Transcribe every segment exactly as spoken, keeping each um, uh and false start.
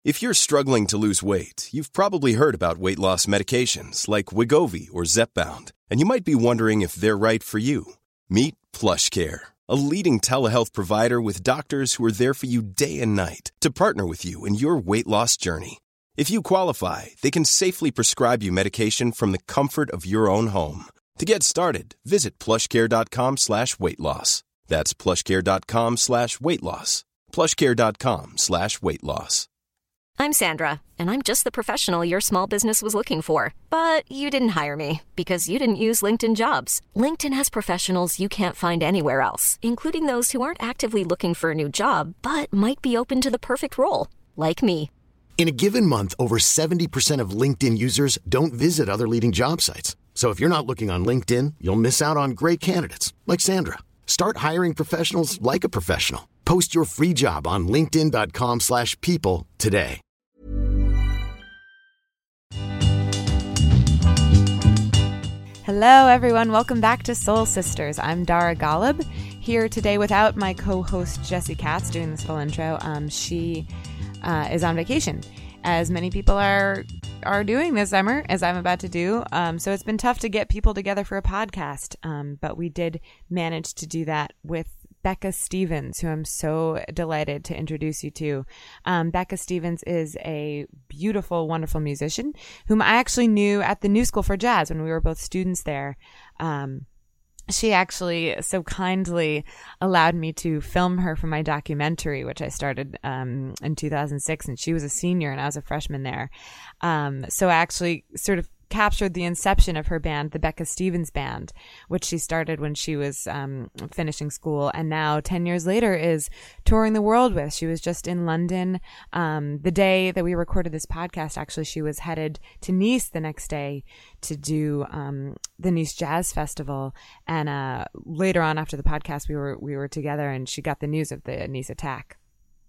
If you're struggling to lose weight, you've probably heard about weight loss medications like Wegovy or Zepbound, and you might be wondering if they're right for you. Meet PlushCare, a leading telehealth provider with doctors who are there for you day and night to partner with you in your weight loss journey. If you qualify, they can safely prescribe you medication from the comfort of your own home. To get started, visit plushcare.com slash weight loss. That's plushcare.com slash weight loss. plushcare.com slash weight loss. I'm Sandra, and I'm just the professional your small business was looking for. But you didn't hire me because you didn't use LinkedIn Jobs. LinkedIn has professionals you can't find anywhere else, including those who aren't actively looking for a new job, but might be open to the perfect role, like me. In a given month, over seventy percent of LinkedIn users don't visit other leading job sites. So if you're not looking on LinkedIn, you'll miss out on great candidates like Sandra. Start hiring professionals like a professional. Post your free job on linkedin.com slash people today. Hello, everyone. Welcome back to Soul Sisters. I'm Dara Golub, here today without my co-host Jessie Katz doing this full intro. Um, she uh, is on vacation, as many people are are doing this summer, as I'm about to do. Um, so it's been tough to get people together for a podcast, um, but we did manage to do that with Becca Stevens, who I'm so delighted to introduce you to. Um, Becca Stevens is a beautiful, wonderful musician whom I actually knew at the New School for Jazz when we were both students there. Um, she actually so kindly allowed me to film her for my documentary, which I started um, in two thousand six, and she was a senior and I was a freshman there. Um, so I actually sort of captured the inception of her band, the Becca Stevens Band, which she started when she was um, finishing school, and now ten years later is touring the world with. She was just in London um, the day that we recorded this podcast. Actually, she was headed to Nice the next day to do um, the Nice Jazz Festival, and uh, later on after the podcast, we were we were together, and she got the news of the Nice attack.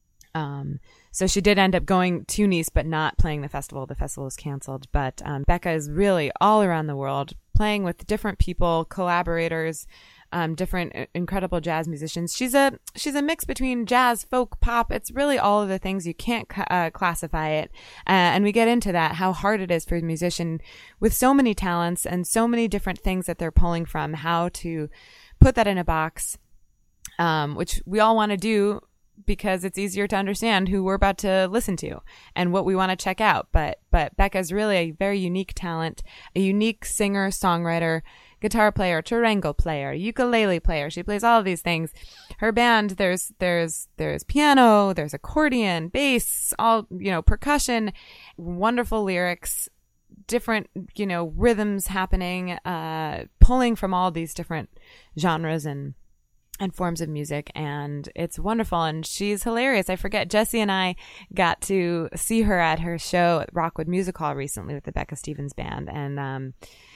Um, so she did end up going to Nice, but not playing the festival. The festival was canceled. But um, Becca is really all around the world, playing with different people, collaborators, um, different uh, incredible jazz musicians. She's a she's a mix between jazz, folk, pop. It's really all of the things. You can't uh, classify it. Uh, and we get into that, how hard it is for a musician with so many talents and so many different things that they're pulling from, how to put that in a box, um, which we all want to do, because it's easier to understand who we're about to listen to and what we want to check out. But but Becca's really a very unique talent, a unique singer, songwriter, guitar player, charango player, ukulele player. She plays all of these things. Her band, there's there's there's piano, there's accordion, bass, all, you know, percussion, wonderful lyrics, different, you know, rhythms happening, uh, pulling from all these different genres and and forms of music, and it's wonderful, and she's hilarious. I forget, Jessie and I got to see her at her show at Rockwood Music Hall recently with the Becca Stevens Band, and um,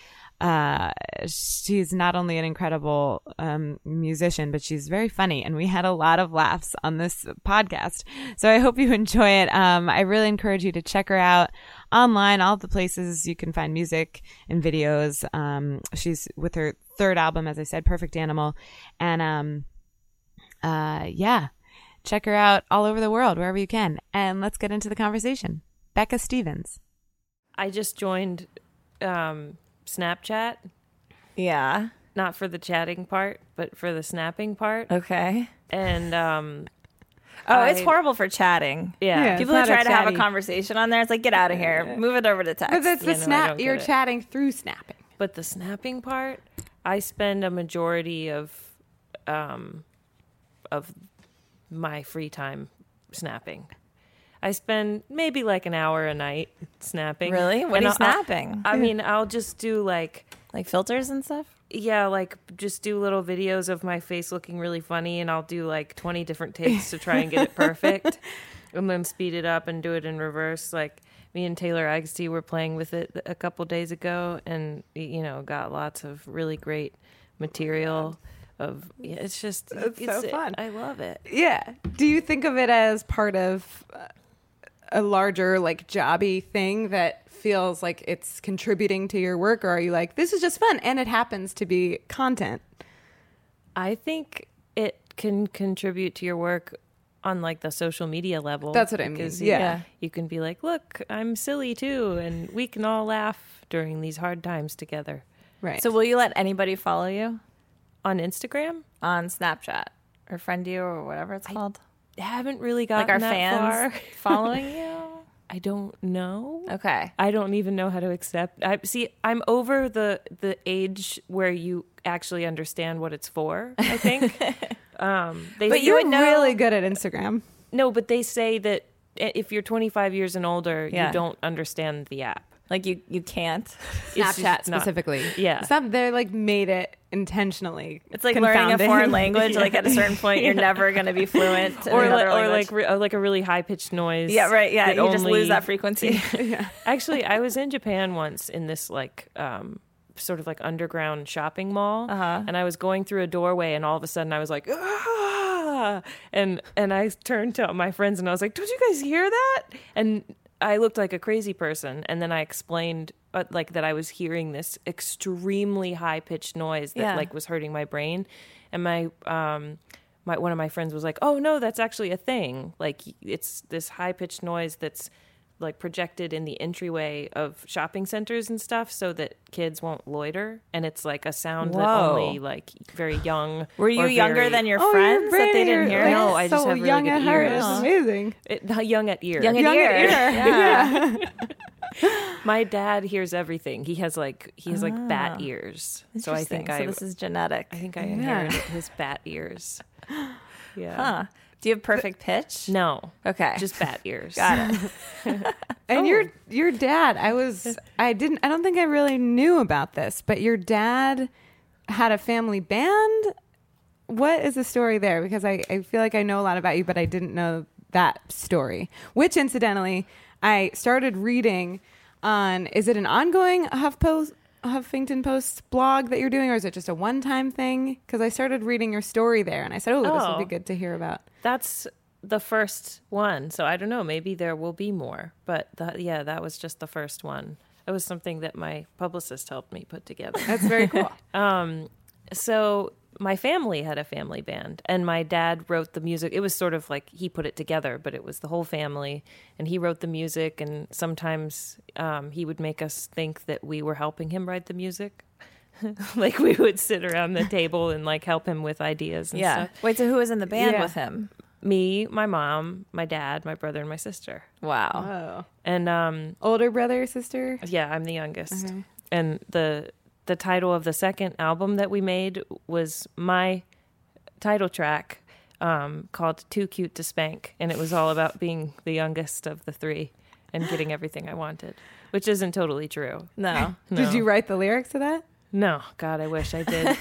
uh, she's not only an incredible um, musician, but she's very funny, and we had a lot of laughs on this podcast, so I hope you enjoy it. Um, I really encourage you to check her out online, all the places you can find music and videos. Um, she's with her third album, as I said, Perfect Animal. And um, uh, yeah, check her out all over the world, wherever you can. And let's get into the conversation. Becca Stevens. I just joined um, Snapchat. Yeah. Not for the chatting part, but for the snapping part. Okay. And um, oh, I, it's horrible for chatting. Yeah. Yeah. People who try to have a conversation on there, it's like, get out of here. Move it over to text. But it's the Yeah, no, I snap. don't You're get it. chatting through snapping. But the snapping part, I spend a majority of um, of my free time snapping. I spend maybe like an hour a night snapping. Really? What And are you I'll- snapping? I mean, I'll just do like, Like filters and stuff? yeah, like just do little videos of my face looking really funny, and I'll do like twenty different takes to try and get it perfect, and then speed it up and do it in reverse. Like me and Taylor Agassi were playing with it a couple days ago, and you know, got lots of really great material. Of yeah, it's just It's so fun. I love it. Yeah. Do you think of it as part of uh, a larger, like, jobby thing that feels like it's contributing to your work, or are you like, this is just fun and it happens to be content? I think it can contribute to your work on like the social media level. That's what I mean. because Yeah. you, you can be like, look, I'm silly too, and we can all laugh during these hard times together. Right. So will you let anybody follow you On Instagram, on Snapchat or friend you or whatever it's called? I haven't really gotten Like our that fans far. following you? I don't know. Okay. I don't even know how to accept. I see. I'm over the the age where you actually understand what it's for. I think. um, they But you You're would know- really good at Instagram. no, but they say that if you're twenty-five years and older, Yeah. you don't understand the app. Like you, you can't. It's just Snapchat not- specifically. Yeah. It's not, they're like made it intentionally. It's like learning a confounding. foreign language. Like at a certain point, you're never going to be fluent. In or another like, or language. like re- or like a really high pitched noise. yeah, right. Yeah, that you just only- lose that frequency. Actually, I was in Japan once in this like um, sort of like underground shopping mall, Uh-huh. and I was going through a doorway, and all of a sudden I was like, ah! and and I turned to my friends and I was like, "Don't you guys hear that?" And I looked like a crazy person, and then I explained uh, like that I was hearing this extremely high pitched noise that Yeah. like was hurting my brain, and my um. My, one of my friends was like, "Oh no, that's actually a thing. Like it's this high pitched noise that's like projected in the entryway of shopping centers and stuff, so that kids won't loiter. And it's like a sound that Whoa. only like very young. Were you or younger very- than your Oh, friends you're that they brave. didn't hear? Like, it? No, I just so have really young good at heart. ears. It's amazing. It, not young at ear. Young at Young ear. at ear. Yeah. My dad hears everything. He has like he has like bat ears. So I think Interesting. I So this is genetic. I think I inherited his bat ears. Yeah. Huh. Do you have perfect pitch? No. Okay. Just bat ears. Got it. And your your dad, I was I didn't I don't think I really knew about this, but your dad had a family band. What is the story there? Because I, I feel like I know a lot about you, but I didn't know that story. Which incidentally, I started reading on is it an ongoing HuffPost Huffington Post blog that you're doing, or is it just a one-time thing? Because I started reading your story there, and I said, "Oh, this would be Oh. good to hear about." That's the first one. So I don't know. Maybe there will be more. But the, yeah, that was just the first one. It was something that my publicist helped me put together. That's very cool. Um, so my family had a family band, and my dad wrote the music. It was sort of like he put it together, but it was the whole family, and he wrote the music. And sometimes um, he would make us think that we were helping him write the music. Like we would sit around the table and like help him with ideas and Yeah. stuff. Wait, so who was in the band Yeah. with him? Me, my mom, my dad, my brother, and my sister. Wow. Oh, And um, older brother, sister. yeah, I'm the youngest. Okay. And the the title of the second album that we made was my title track, um, called "Too Cute to Spank," and it was all about being the youngest of the three and getting everything I wanted, which isn't totally true. No. No. Did you write the lyrics to that? No, God, I wish I did.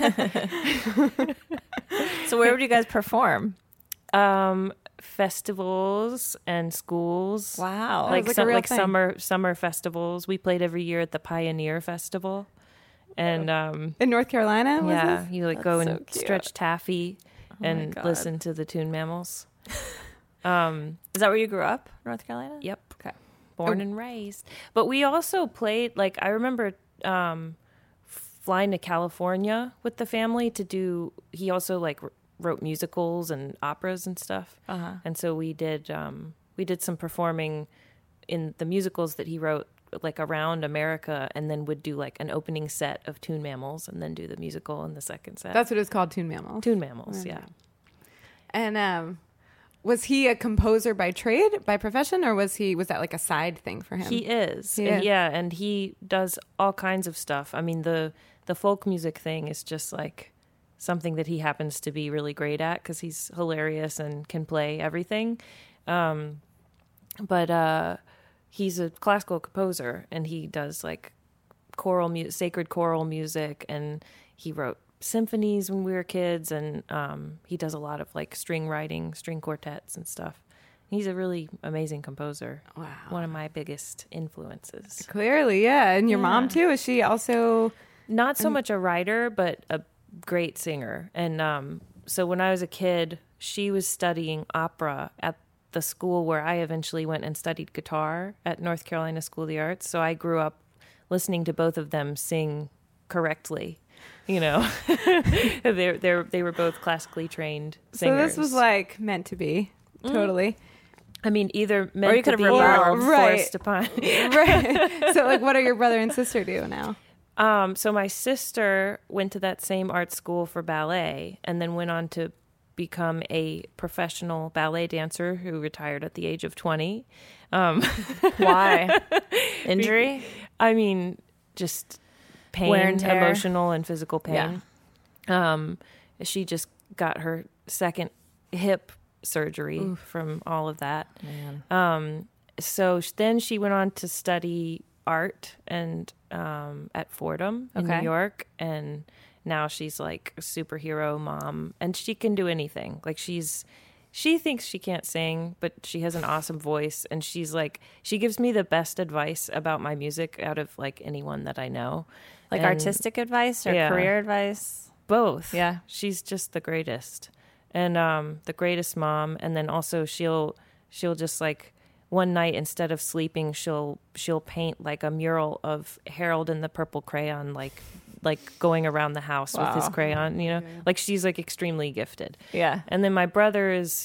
So where would you guys perform? um, festivals and schools. Wow. Like like a some, real like thing. summer summer festivals. We played every year at the Pioneer Festival, and um, In North Carolina? Was yeah, this? you like go That's and so cute. stretch taffy my and God. listen to the Toon Mammals. Um, Is that where you grew up? North Carolina? yep, Okay. born and raised. But we also played. Like I remember um, flying to California with the family to do. He also like r- wrote musicals and operas and stuff. Uh-huh. And so we did um, we did some performing in the musicals that he wrote, like around America, and then would do like an opening set of Toon Mammals, and then do the musical in the second set. That's what it's called, Toon Mammal. Toon Mammals, yeah. And um, was he a composer by trade, by profession, or was he was that like a side thing for him? He is, He And is. yeah, and he does all kinds of stuff. I mean, the the folk music thing is just like something that he happens to be really great at because he's hilarious and can play everything. Um, but uh, he's a classical composer, and he does like choral music, sacred choral music, and he wrote symphonies when we were kids, and um, he does a lot of like string writing, string quartets and stuff. He's a really amazing composer. Wow. One of my biggest influences. Clearly, yeah. And your mom Yeah. too. Is she also? Not so much a writer, but a great singer. And um, so when I was a kid, she was studying opera at the school where I eventually went and studied guitar at North Carolina School of the Arts. So I grew up listening to both of them sing correctly. You know, they they they were both classically trained singers. So this was like meant to be. totally. I mean, either meant Or you to could be have or rebelled. Right. forced upon. Right. So, like, what do your brother and sister do now? Um, so my sister went to that same art school for ballet and then went on to become a professional ballet dancer who retired at the age of twenty. Um, Why? Injury? I mean, just pain, Wear and tear. emotional and physical pain. Um, she just got her second hip surgery from all of that. Um, so sh- then she went on to study art and um, at Fordham in Okay. New York, and now she's like a superhero mom, and she can do anything. Like she's, she thinks she can't sing, but she has an awesome voice, and she's like, she gives me the best advice about my music out of like anyone that I know. Like And artistic advice or yeah. career advice? both. Yeah. She's just the greatest. And um the greatest mom, and then also she'll she'll just like one night instead of sleeping she'll she'll paint like a mural of Harold in the Purple Crayon, like like going around the house with his Wow. crayon, you know. Like she's like extremely gifted. Yeah. And then my brother is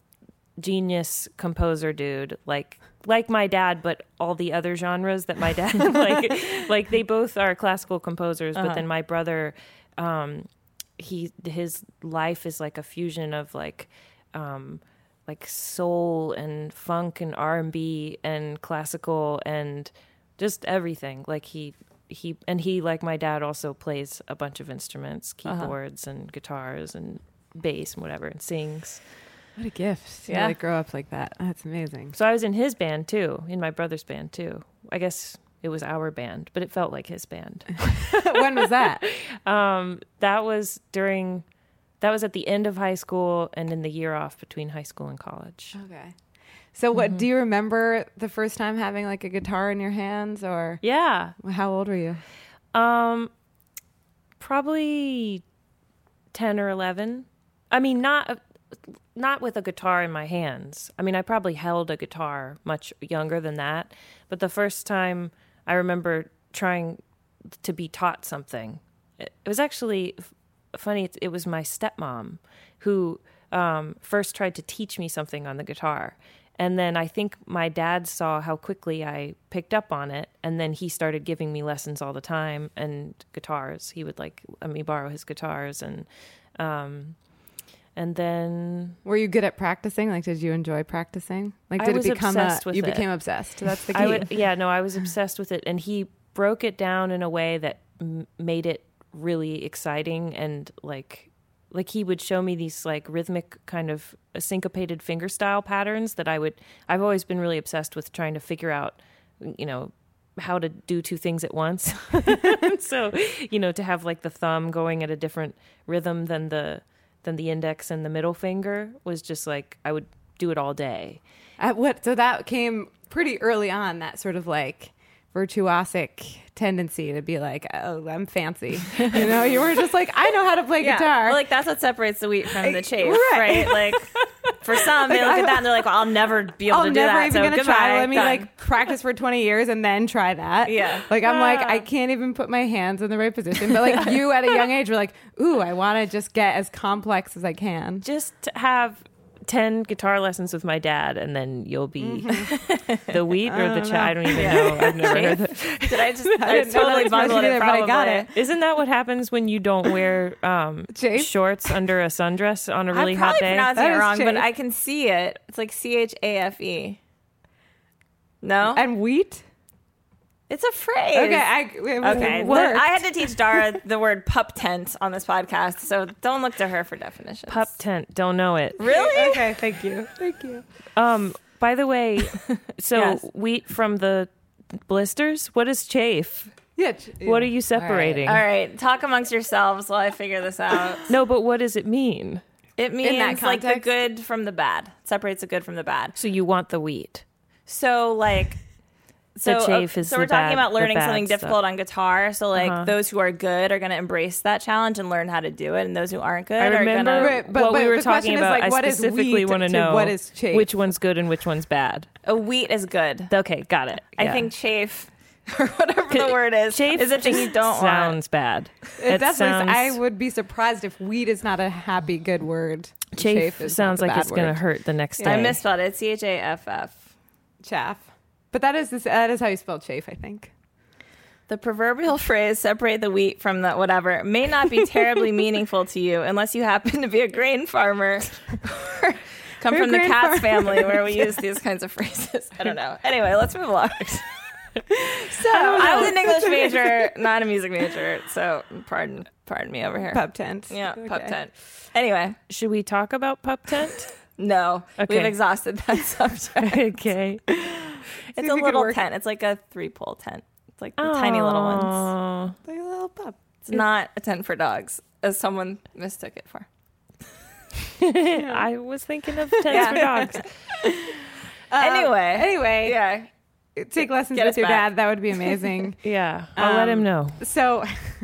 genius composer dude, like like my dad, but all the other genres that my dad like like they both are classical composers, Uh-huh. but then my brother um he his life is like a fusion of like um like soul and funk and R and B and classical and just everything. Like he he and he like my dad also plays a bunch of instruments, keyboards and guitars and bass and whatever, and sings. What a gift to Yeah. like grow up like that. That's amazing. So I was in his band too, in my brother's band too. I guess it was our band, but it felt like his band. When was that? Um, that was during, that was at the end of high school and in the year off between high school and college. Okay. So what do you remember the first time having like a guitar in your hands, or Yeah. how old were you? Um, probably ten or eleven. I mean, not not with a guitar in my hands. I mean, I probably held a guitar much younger than that. But the first time I remember trying to be taught something, it was actually f- funny. It, it was my stepmom who um, first tried to teach me something on the guitar. And then I think my dad saw how quickly I picked up on it. And then he started giving me lessons all the time and guitars. He would like let me borrow his guitars. And, um, and then Were you good at practicing? Like, did you enjoy practicing? Like, I did was it become obsessed a, with you it. became obsessed. That's the key. I would, yeah, no, I was obsessed with it. And he broke it down in a way that m- made it really exciting. And like, like he would show me these like rhythmic kind of syncopated finger style patterns that I would, I've always been really obsessed with trying to figure out, you know, how to do two things at once. So, you know, to have like the thumb going at a different rhythm than the, than the index and the middle finger was just like, I would do it all day. At what? So that came pretty early on. That sort of like virtuosic tendency to be like, oh, I'm fancy. You know, you were just like, I know how to play guitar. Well, like that's what separates the wheat from the chaff, Right. right? Like for some, they Like, look I- at that and they're like, well, I'll never be able I'm to do never that. even So gonna goodbye. try. Let me Done. like practice for twenty years and then try that. Yeah. Like I'm like I can't even put my hands in the right position. But like you at a young age were like, ooh, I want to just get as complex as I can. Just to have ten guitar lessons with my dad, and then you'll be Mm-hmm. the wheat or the cha- I don't even know. I've never heard that. Did I just? I, didn't know that totally was bungled mentioned it. either, but I Probably. got it. Isn't that what happens when you don't wear um, Chafe? shorts under a sundress on a really I'm hot probably day? pronouncing That it is wrong, but chafe. I can see it. It's like C H A F E. No, And wheat. it's a phrase. Okay, I it was- Okay, it but worked. I had to teach Dara the word pup tent on this podcast, so don't look to her for definitions. Pup tent, don't know it. Really? Okay, thank you, thank you. Um, by the way, so Yes. wheat from the blisters. What is chafe? Yeah. ch- What yeah. are you separating? All right, talk amongst yourselves while I figure this out. No, but what does it mean? It means that like the context? good from the bad. Separates the good from the bad. So you want the wheat? So like so, The chafe uh, is so the we're talking bad- about the learning bad something stuff. difficult on guitar. So like Uh-huh. those who are good are going to embrace that challenge and learn how to do it, and those who aren't good I are remember going Right, but- what but we were the question talking is, about. like, I what is specifically wheat want to to know what is chafe? which one's good and which one's bad. to. A wheat is good. Okay, got it. I Yeah. think chafe or whatever the word is, Chafe is a thing you don't sounds want. bad. It It definitely. sounds, I would be surprised if weed is not a happy, good word. chafe, is sounds not the like bad it's going word. to hurt the next Yeah. I day. misspelled it. C H A F F. Chaff. But that is this, that is how you spell chafe, I think. The proverbial phrase "separate the wheat from the whatever" may not be terribly meaningful to you unless you happen to be a grain farmer. or come We're from the grain Katz farmer. family where we use these kinds of phrases. I don't know. Anyway, let's move along. So I was an English major, not a music major, so pardon, pardon me over here. Pup tent. Yeah, pup Okay. tent. Anyway, Should we talk about Pup Tent? no, Okay. we've exhausted that subject. Okay. It's if a you could little work- tent. It's like a three-pole tent. It's like the tiny little ones. Aw. Like a little pup. It's not a tent for dogs, as someone mistook it for. I was thinking of tents Yeah. for dogs. Anyway, Anyway, yeah. take lessons Get with us your back. dad. That would be amazing. Yeah, I'll let Um, him know. So,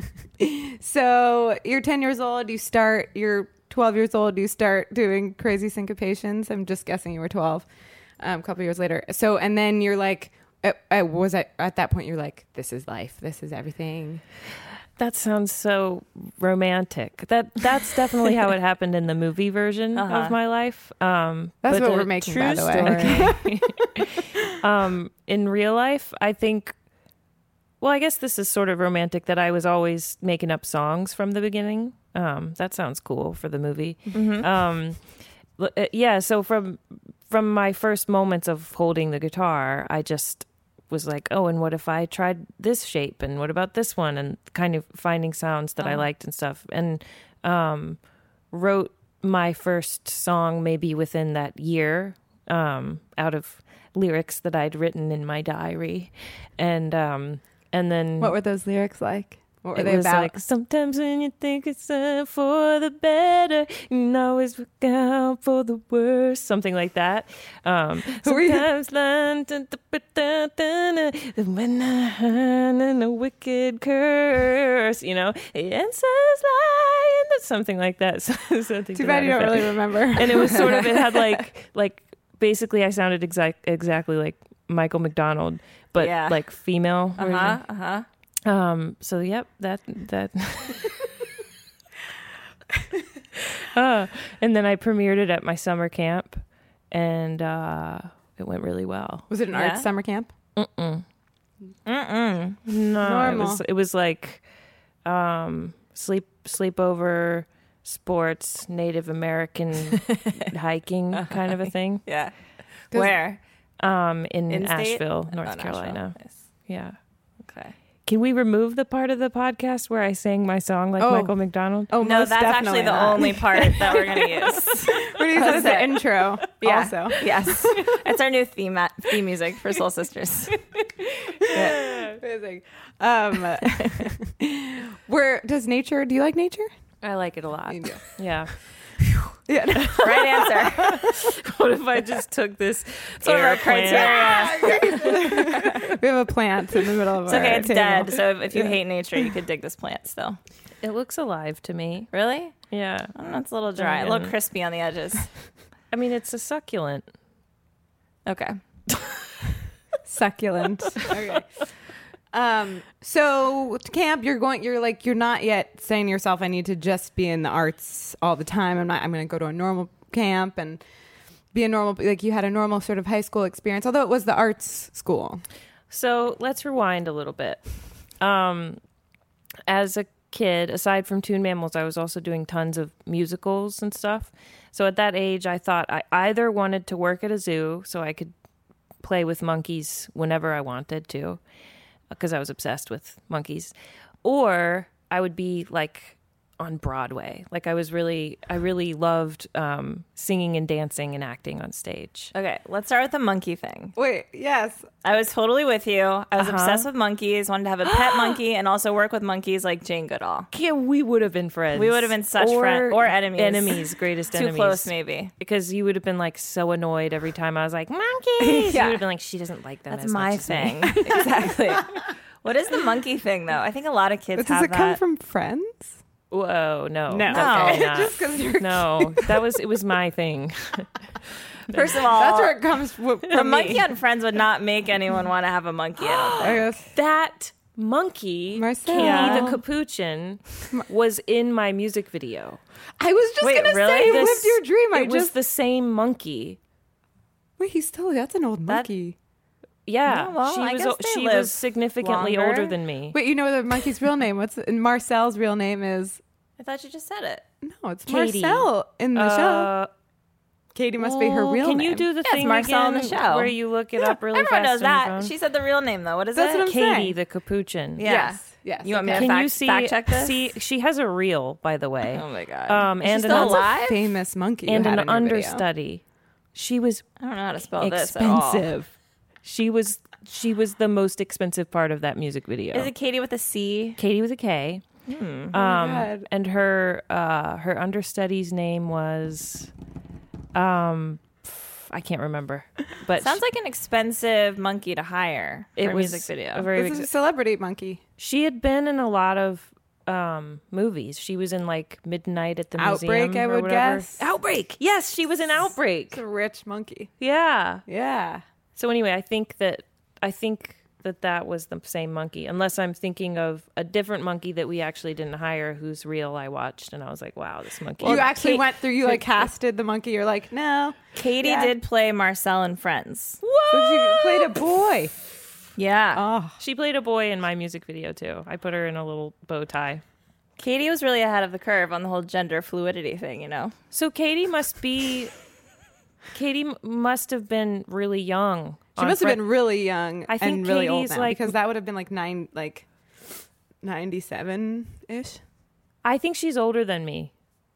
so you're ten years old. You start. You're twelve years old. You start doing crazy syncopations. I'm just guessing you were twelve. Um, a couple years later. So, and then you're like, uh, uh, was I at that point? You're like, this is life. This is everything. That sounds so romantic. That that's definitely how it happened in the movie version Uh-huh. of my life. Um, That's but what the we're making, true by the way. story- um, in real life, I think. Well, I guess this is sort of romantic that I was always making up songs from the beginning. Um, that sounds cool for the movie. Mm-hmm. Um, l- uh, yeah. So from from my first moments of holding the guitar, I just was like, oh, and what if I tried this shape, and what about this one, and kind of finding sounds that I Uh-huh. liked and stuff, and um, wrote my first song maybe within that year, um, out of lyrics that I'd written in my diary, and um, and then What were those lyrics like? What were it they was about? like, sometimes when you think it's uh, for the better, you can always look out for the worst. Something like that. Um, Who are you? sometimes lying, dun, dun, dun, dun, dun, dun, when I hand in a wicked curse, you know, the answer's lying. That's something like that. So, something Too to bad that you don't effect. really remember. And it was sort of, it had like, like basically I sounded exact, exactly like Michael McDonald, but Yeah. like female. Uh version. huh. Uh huh. Um. So yep. That that. uh, and then I premiered it at my summer camp, and uh, it went really well. Was it an Yeah. arts summer camp? Mm-mm. Mm-mm. No, Normal. it was it was like, um, sleep sleepover, sports, Native American hiking kind of a thing. Yeah. Does- Where? Um, in, In state? Asheville, Oh, North Nashville. Carolina. Nice. Yeah. Okay. Can we remove the part of the podcast where I sang my song like Oh. Michael McDonald? Oh, No, most that's definitely actually the not. only part that we're going to use. We're gonna use it as the intro. Yeah. Also, Yes. It's our new theme theme music for Soul Sisters. Yeah. amazing. Um, where does nature? Do you like nature? I like it a lot. You do. Yeah. Yeah. Right answer. What if I just took this Sort of our air plant? criteria. We have a plant in the middle of It's our okay. It's table. dead. So if, if you hate nature, you could dig this plant still. It looks alive to me. Really? Yeah. I don't know, it's a little dry, a little Mm. crispy on the edges. I mean, it's a succulent. Okay. Succulent. Okay. Um, so to camp, you're going, you're like, you're not yet saying to yourself, I need to just be in the arts all the time. I'm not, I'm going to go to a normal camp and be a normal, like you had a normal sort of high school experience, although it was the arts school. So let's rewind a little bit. Um, as a kid, aside from Toon Mammals, I was also doing tons of musicals and stuff. So at that age, I thought I either wanted to work at a zoo so I could play with monkeys whenever I wanted to, because I was obsessed with monkeys, or I would be like on Broadway. Like I was really, I really loved um, singing and dancing and acting on stage. Okay. Let's start with the monkey thing. Wait, yes. I was totally with you. I was Uh-huh. obsessed with monkeys, wanted to have a pet monkey and also work with monkeys like Jane Goodall. Yeah, we would have been friends. We would have been such friends. Or enemies. Enemies, greatest Too enemies. close, maybe. Because you would have been like so annoyed every time I was like, monkeys. Yeah. You would have been like, she doesn't like them That's as my much as me." thing. Exactly. What is the monkey thing, though? I think a lot of kids Does have it come that. from Friends? Whoa, no. No. Definitely No. not. Just 'cause you're No, that was, it was my thing. First of all, That's where it comes w- from. the me. monkey on Friends would not make anyone want to have a monkey. I don't think. I guess. That monkey, Marcel. Katie the Capuchin, was in my music video. I was just Wait, gonna really? say, This- lived your dream. I it was just the same monkey. wait. He's still that's an old That- monkey. Yeah, Oh, well, she I was guess they she live was significantly longer. older than me. Wait, you know the monkey's real name? What's and Marcel's real name is? I thought you just said it. No, it's Katie. Marcel in the show. Uh, Katie must be her oh, real Can name. you do the Yeah, it's thing Marcel in again the show. where you look it up really Everyone fast? knows on your that. phone? She said the real name though. What is That's it? what I'm Katie saying. the Capuchin. Yeah. Yes, yes. You want me okay. to Can fact, you see? fact check this? See, she has a reel, by the way. Oh my god. Um, Is she and still an alive? famous monkey you and had an in your video. understudy. She was I don't know how to spell this at all. expensive. She was she was the most expensive part of that music video. Is it Katie with a C? Katie with a K. Hmm. Um, God. and her uh, her understudy's name was, um, I can't remember, but Sounds she- like an expensive monkey to hire for it a was music video. a very This is a ex- celebrity monkey. she had been in a lot of um movies. She was in like Midnight at the Outbreak, Museum I or would whatever. guess. Outbreak. Yes, she was in Outbreak. It's a rich monkey. Yeah. Yeah. So anyway, I think that I think that that was the same monkey, unless I'm thinking of a different monkey that we actually didn't hire, whose reel I watched, and I was like, "Wow, this monkey." you actually Kate- went through. You like casted the monkey. You're like, no. Katie Yeah. did play Marcel in Friends. So she played a boy. Yeah. Oh, She played a boy in my music video too. I put her in a little bow tie. Katie was really ahead of the curve on the whole gender fluidity thing, you know? So Katie must be. Katie m- must have been really young. she must have been really young I think and really old Katie's, now like- because that would have been like nine, like ninety-seven ish. I think she's older than me.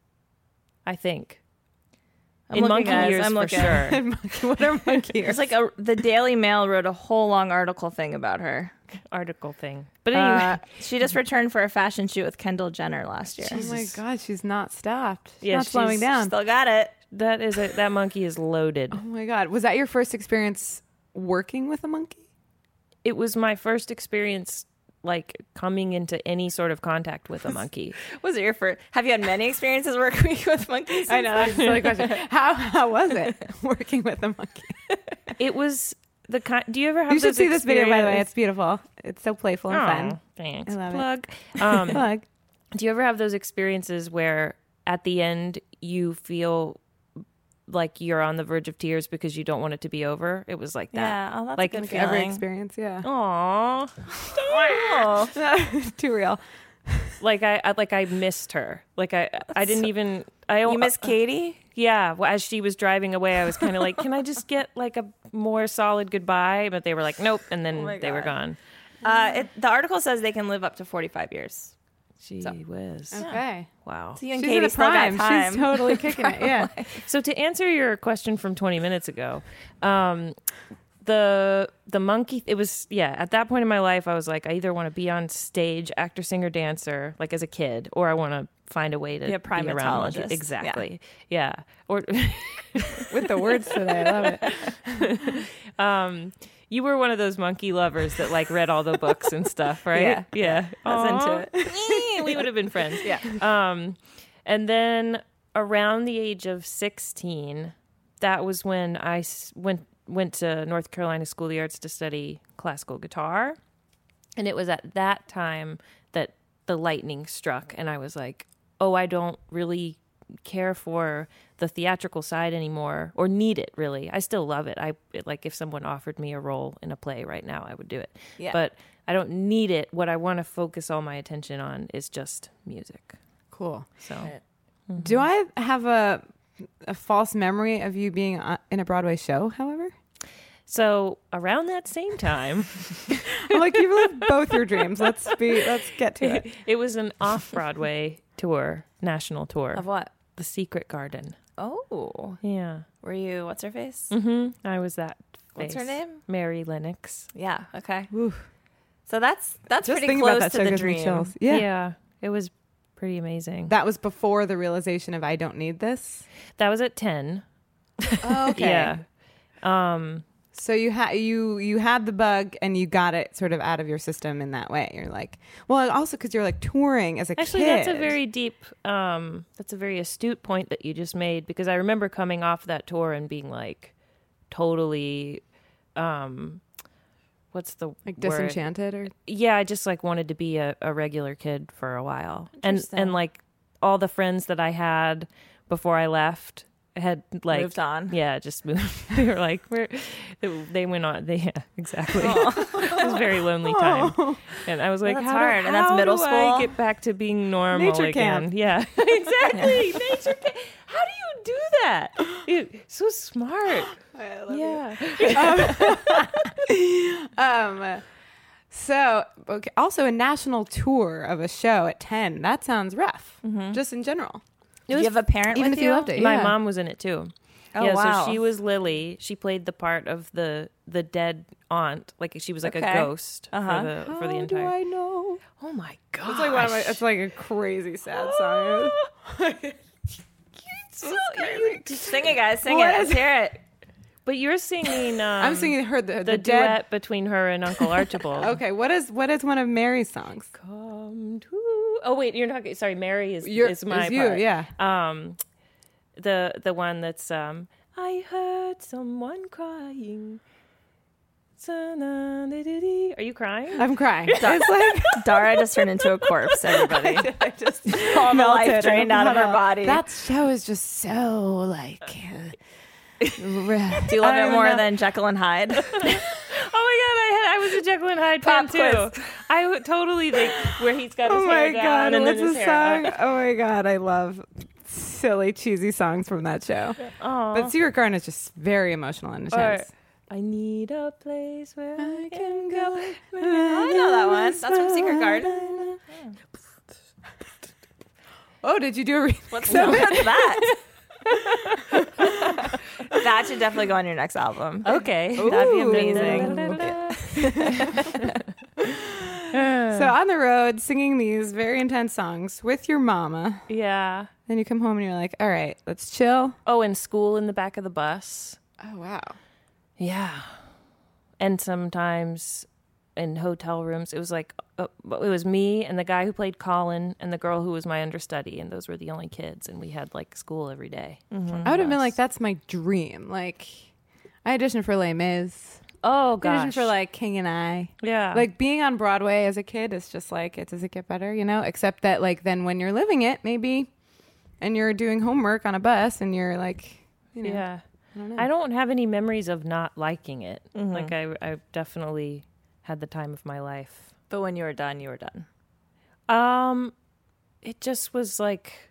I think. I'm in looking, monkey guys. years, I'm for looking. sure. What are monkey It's like a, the Daily Mail wrote a whole long article thing about her. Article thing, but anyway, Uh, she just returned for a fashion shoot with Kendall Jenner last year. Oh my god, she's not stopped. She's Yeah, not slowing she's down. Still got it. that is a, that monkey is loaded. Oh my god, was that your first experience working with a monkey? It was my first experience like coming into any sort of contact with a monkey. Was it your first? Have you had many experiences working with monkeys? I know that's a silly question. How how was it working with a monkey? It was the kind. Do you ever have? You should those see this video, by the way. experience- It's beautiful. It's so playful and Oh, fun. thanks. I love it. Plug. Um, Plug. do you ever have those experiences where at the end you feel like you're on the verge of tears because you don't want it to be over? It was like that. Yeah, oh, that's Like a good Every feeling. experience, yeah. Aww. Too real. Like I, I like I missed her. Like I I didn't even I You miss Katie? Yeah, well, as she was driving away, I was kind of like, "Can I just get like a more solid goodbye?" But they were like, "Nope," and then my they were God. gone. Uh, it, the article says they can live up to forty-five years. Gee whiz! Okay. Wow. So you and She's in Katie a still got prime. time. She's totally kicking it. Yeah. So to answer your question from twenty minutes ago, um, the the monkey. It was yeah. At that point in my life, I was like, I either want to be on stage, actor, singer, dancer, like as a kid, or I want to find a way to Be a be around monkeys. primatologist. Exactly. Yeah. Or With the words today. I love it. um, you were one of those monkey lovers that like read all the books and stuff, right? Yeah. Yeah. I was into Aw. it. We would have been friends. Yeah. Um, and then around the age of sixteen, that was when I s- went went to North Carolina School of the Arts to study classical guitar. And it was at that time that the lightning struck, and I was like, oh, I don't really care for the theatrical side anymore, or need it really. I still love it. I it, like if someone offered me a role in a play right now, I would do it. Yeah. But I don't need it. What I want to focus all my attention on is just music. Cool. So Do I have a a false memory of you being uh, in a Broadway show, however? so around that same time, I'm like, you've lived both your dreams. Let's be let's get to it. it was an off-Broadway tour, national tour, Of what? The Secret Garden. Oh. Yeah. Were you, what's her face? Mm-hmm. I was that What's her face. name? Mary Lennox. Yeah. Okay. Ooh. So that's that's Just pretty thinking close about that to show the gives me dream. chills. Yeah. Yeah. It was pretty amazing. That was before the realization of I don't need this. That was at ten. Oh, okay. Yeah. Um, So you had you you had the bug and you got it sort of out of your system in that way. You're like, well, also because you're like touring as a Actually, kid. that's a very deep, um, that's a very astute point that you just made, because I remember coming off that tour and being like totally, um, what's the like word? disenchanted or Yeah, I just like wanted to be a, a regular kid for a while, and Interesting. and like all the friends that I had before I left had like Moved on. Yeah, just moved. They were like, we're, they went on. They yeah, exactly. It was a very lonely time, and I was like, that's how do- hard, and that's how middle do school? I get back to being normal Nature again? camp. Yeah, exactly. Nature camp. How do you do that? You're so smart. Yeah. um. So okay. Also, a national tour of a show at ten. That sounds rough. Just in general. Did you have a parent Even with if you loved it. My yeah. mom was in it too. Oh, yeah, wow. so she was Lily. She played the part of the the dead aunt. Like she was like Okay. a ghost Uh-huh. for the for the How do entire. I know? Oh my god! It's like one of my. It's like a crazy sad song. So you- Sing it, guys. Sing What it. is Let's hear it. but you're singing. Um, I'm singing her the, the, the, dead. duet between her and Uncle Archibald. Okay, what is what is one of Mary's songs? Come to. Oh wait, you're talking. Sorry, Mary is You're- is my is you, part. yeah. Um, the the one that's um. I heard someone crying. Are you crying? I'm crying. It's like Dara just turned into a corpse, everybody. I just All the life melted drained in a out of her puddle. body. That show is just so like. uh, Do you love I it don't more know. than Jekyll and Hyde? Oh my god, I had I was a Jekyll and Hyde fan Pop too. quiz. I would totally think where he's got his Oh hair my down god! and What's then the his hair song? up. Oh my god! I love silly, cheesy songs from that show. Aw. But Secret Garden is just very emotional and Or, intense. I need a place where I can go. Oh, I know that one. That's from Secret Garden. Oh, did you do a re- What's, what's that? That should definitely go on your next album. Okay, That'd be Ooh. amazing. So on the road singing these very intense songs with your mama. Yeah. Then you come home and you're like, all right, let's chill. Oh, and school in the back of the bus. Oh, wow. Yeah. And sometimes in hotel rooms, it was like, uh, it was me and the guy who played Colin and the girl who was my understudy. And those were the only kids. And we had like school every day. I would have been like, that's my dream. Like, I auditioned for Les Mis. Oh, I auditioned gosh. for like King and I. yeah. Like being on Broadway as a kid is just like, it doesn't get better, you know? Except that like then when you're living it, maybe, and you're doing homework on a bus and you're like, you know. yeah. I don't know. I don't have any memories of not liking it. Like I, I definitely had the time of my life. But when you were done, you were done. Um, it just was like,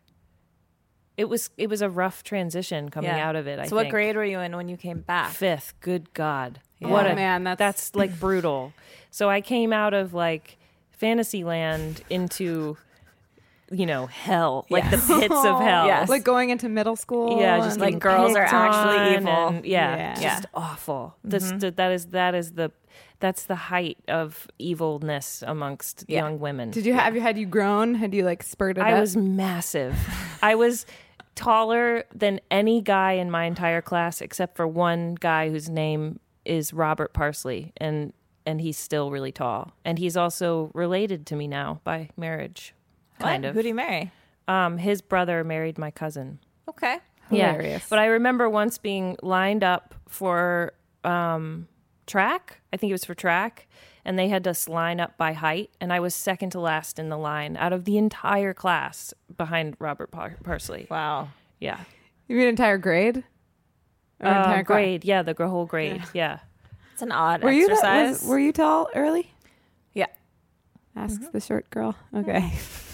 it was it was a rough transition coming Yeah. out of it. I So what think. grade were you in when you came back? Fifth. Good God. Yeah. What Oh, a man, that's- that's like brutal. So I came out of like Fantasyland into, you know, hell, like the pits of hell. Yes. Like going into middle school. Yeah, just and- like getting girls are picked actually on evil. and- yeah, Yeah. just Yeah. awful. This that is that is the that's the height of evilness amongst Yeah. young women. Did you have you had you grown? Had you like spurted I up? was massive. I was taller than any guy in my entire class except for one guy whose name is Robert Parsley, and and he's still really tall, and he's also related to me now by marriage, kind What? of. Who do you marry? Um, his brother married my cousin. Okay. Hilarious. Yeah, but I remember once being lined up for um, track. I think it was for track, and they had us line up by height, and I was second to last in the line out of the entire class behind Robert Par- Parsley. Wow. Yeah, You mean entire grade? Or uh, entire class? grade. Yeah, the gr- whole grade. Yeah. It's an odd Were you that- exercise. was- were you tall early? Yeah. Asks the short girl. Okay.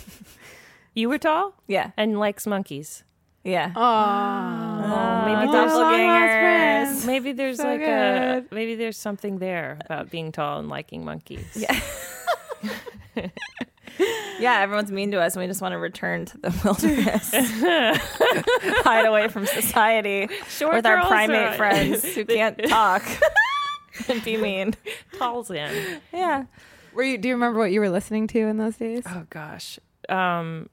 You were tall Yeah. and likes monkeys. Yeah. Oh, maybe long lost doppelgangers. friend. Maybe there's So like good. a maybe there's something there about being tall and liking monkeys. Yeah. Yeah, everyone's mean to us and we just want to return to the wilderness. Hide away from society Short with our girls primate are- friends who can't talk and be mean. Tall's in. Yeah. Were you? Do you remember what you were listening to in those days? Oh gosh. Um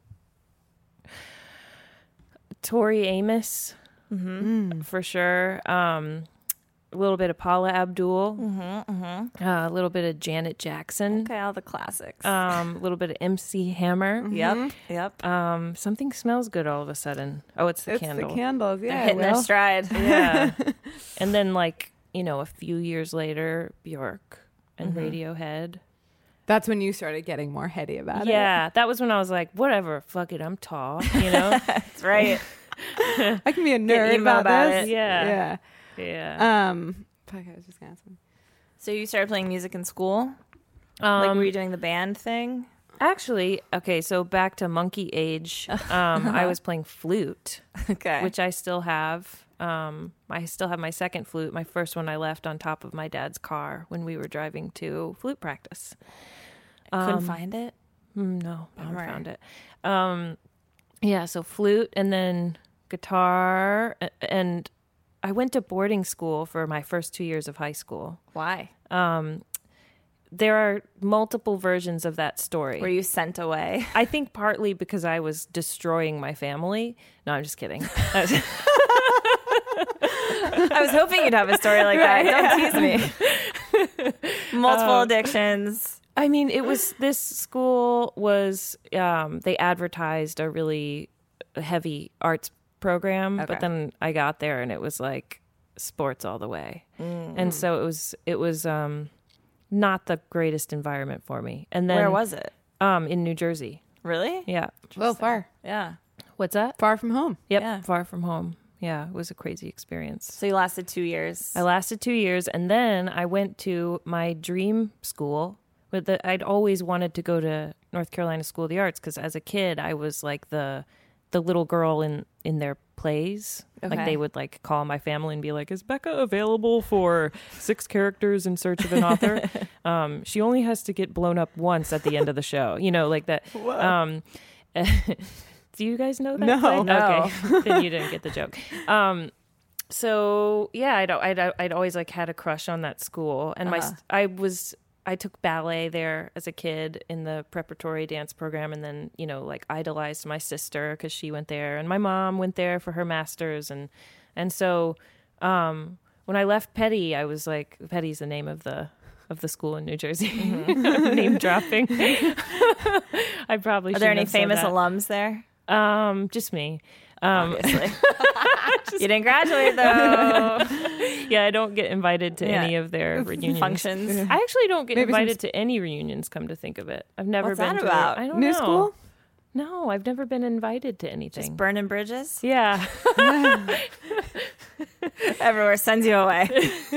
Tori Amos, Mm-hmm. for sure. Um a little bit of Paula Abdul, mm-hmm, mm-hmm. Uh, a little bit of Janet Jackson. Okay, all the classics. Um, a little bit of M C Hammer. Mm-hmm. Yep, yep. Um, something smells good all of a sudden. Oh, it's the It's candle. the candles, yeah. They're hitting their Will. stride. Yeah. And then, like, you know, a few years later, Bjork and Mm-hmm. Radiohead. That's when you started getting more heady about it. Yeah, that was when I was like, whatever, fuck it, I'm tall, you know? That's right. I can be a Get nerd emo about, about this. it. Yeah. Yeah. Yeah. Um, fuck, I was just gonna ask something. So you started playing music in school? Um, Like, were you doing the band thing? Actually, okay, so back to monkey age, um, I was playing flute, Okay. which I still have. Um, I still have my second flute. My first one I left on top of my dad's car when we were driving to flute practice. couldn't um, find it? Mm, no, never Bummer. found it. Um, yeah, so flute and then guitar. a- And I went to boarding school for my first two years of high school. Why? There are multiple versions of that story. Were you sent away? I think partly because I was destroying my family. No, I'm just kidding. I was- I was hoping you'd have a story like that. Don't tease me. Multiple addictions. I mean, it was this school was um, they advertised a really heavy arts program, Okay. but then I got there and it was like sports all the way, and so it was it was um, not the greatest environment for me. And then Where was it? um in New Jersey? Really? Yeah, Well, far, Yeah. what's that? far from home. Yep, Yeah. far from home. Yeah, it was a crazy experience. So you lasted two years. I lasted two years, and then I went to my dream school. With the, I'd always wanted to go to North Carolina School of the Arts because as a kid, I was like the the little girl in, in their plays. Like Okay. they would like call my family and be like, "Is Becca available for six characters in search of an author?" um, she only has to get blown up once at the end of the show. You know, like that. Um, do you guys know that? No. play? No. Okay, then you didn't get the joke. Um, so yeah, I'd, I'd I'd always like had a crush on that school, and my Uh-huh. I was I took ballet there as a kid in the preparatory dance program, and then you know like idolized my sister because she went there, and my mom went there for her master's, and and so um, when I left Petty, I was like, Petty's the name of the of the school in New Jersey. Mm-hmm. Name dropping. I probably Are there shouldn't any have said famous that. alums there? Um, just me. Um, Obviously. You didn't graduate though. yeah, I don't get invited to Yeah. any of their reunions. Functions. I actually don't get Maybe some invited to any reunions. Come to think of it, I've never What's been that to about? their- I don't New know. school? No, I've never been invited to anything. Just burning bridges. yeah. Everywhere sends you away.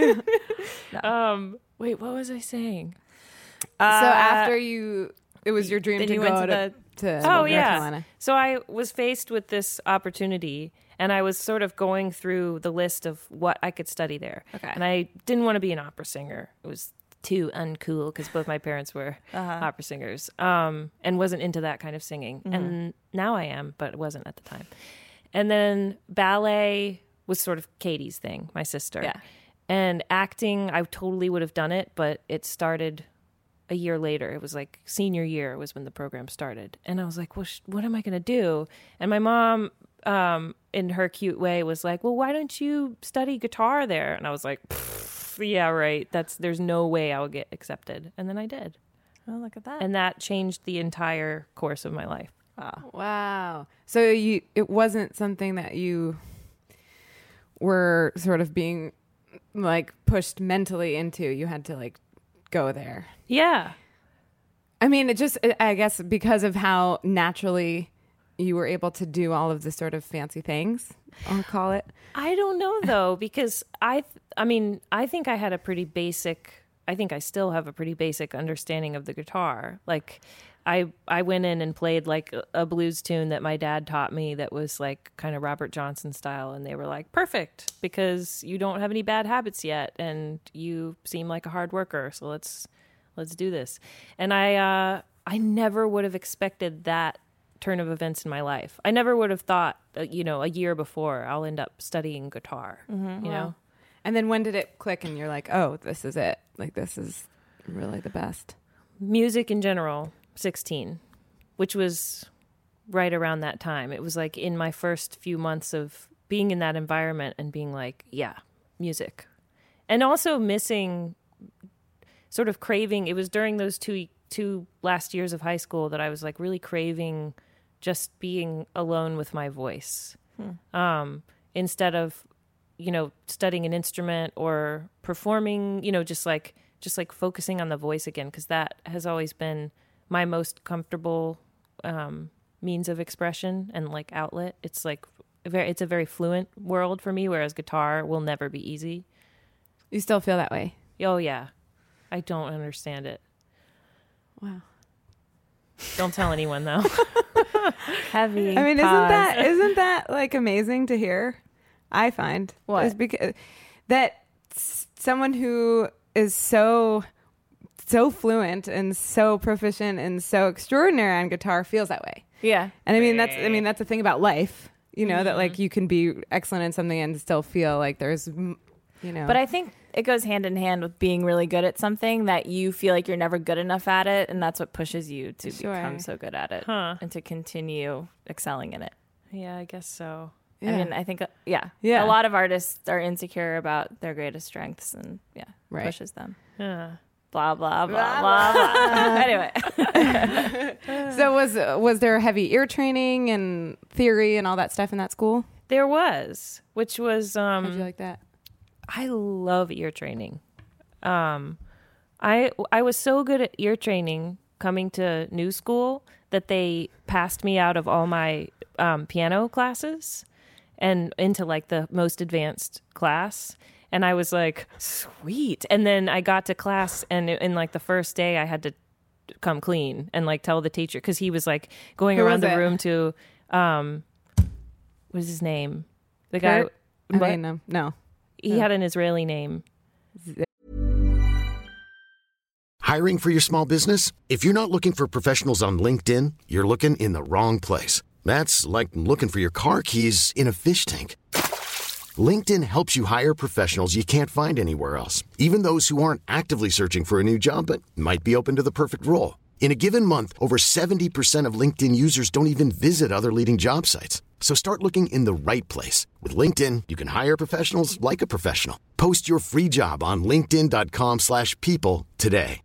um. Wait, what was I saying? so Uh, after you, it was your dream then to you go went to to, to Oh North yeah. Carolina. So I was faced with this opportunity, and I was sort of going through the list of what I could study there. Okay. And I didn't want to be an opera singer. It was too uncool because both my parents were opera singers, um, and wasn't into that kind of singing. And now I am, but it wasn't at the time. And then ballet was sort of Katie's thing, my sister. Yeah. And acting, I totally would have done it, but it started a year later. It was like senior year was when the program started. And I was like, well, sh- what am I going to do? And my mom, um, in her cute way, was like, well, why don't you study guitar there? And I was like, yeah, right. That's there's no way I would get accepted. And then I did. Oh, look at that. And that changed the entire course of my life. Wow. So you, it wasn't something that you were sort of being like pushed mentally into. You had to like go there. Yeah. I mean, it just, I guess because of how naturally you were able to do all of the sort of fancy things, I'll call it. I don't know though, because I, th- I mean, I think I had a pretty basic, I think I still have a pretty basic understanding of the guitar. Like I, I went in and played like a, a blues tune that my dad taught me that was like kind of Robert Johnson style. And they were like, perfect, because you don't have any bad habits yet. And you seem like a hard worker. So let's, let's do this. And I, uh, I never would have expected that turn of events in my life. I never would have thought, uh, you know, a year before I'll end up studying guitar, you know? And then when did it click and you're like, oh, this is it? Like, this is really the best. Music in general, sixteen, which was right around that time. It was like in my first few months of being in that environment and being like, yeah, music. And also missing, sort of craving. It was during those two two last years of high school that I was like really craving just being alone with my voice. Hmm. Um, instead of, you know, studying an instrument or performing, you know, just like just like focusing on the voice again, because that has always been my most comfortable um, means of expression and like outlet. It's like a very, it's a very fluent world for me, whereas guitar will never be easy. You still feel that way? Oh yeah, I don't understand it. Wow. Don't tell anyone though. Heavy. I mean, pause. isn't that isn't that like amazing to hear? I find What? Is because that s- someone who is so so fluent and so proficient and so extraordinary on guitar feels that way. Yeah. And I mean that's I mean that's the thing about life, you know, mm-hmm. that like you can be excellent in something and still feel like there's, you know. But I think it goes hand in hand with being really good at something that you feel like you're never good enough at it, and that's what pushes you to Sure. become so good at it Huh. and to continue excelling in it. Yeah, I guess so. Yeah. I mean, I think, uh, yeah, Yeah. a lot of artists are insecure about their greatest strengths, and yeah, Right. pushes them. Yeah. Blah, blah, blah, blah, blah. Anyway. So was was there heavy ear training and theory and all that stuff in that school? There was, which was um How'd you like that? I love ear training. Um, I I was so good at ear training coming to new school that they passed me out of all my um, piano classes and into like the most advanced class. And I was like, sweet. And then I got to class, and in like the first day, I had to come clean and like tell the teacher, because he was like going Who around was the it? room to, um, what is his name? The Kurt? guy. I what? mean, no, no. He had an Israeli name. Hiring for your small business? If you're not looking for professionals on LinkedIn, you're looking in the wrong place. That's like looking for your car keys in a fish tank. LinkedIn helps you hire professionals you can't find anywhere else, even those who aren't actively searching for a new job but might be open to the perfect role. In a given month, over seventy percent of LinkedIn users don't even visit other leading job sites. So start looking in the right place. With LinkedIn, you can hire professionals like a professional. Post your free job on linkedin.com slash people today.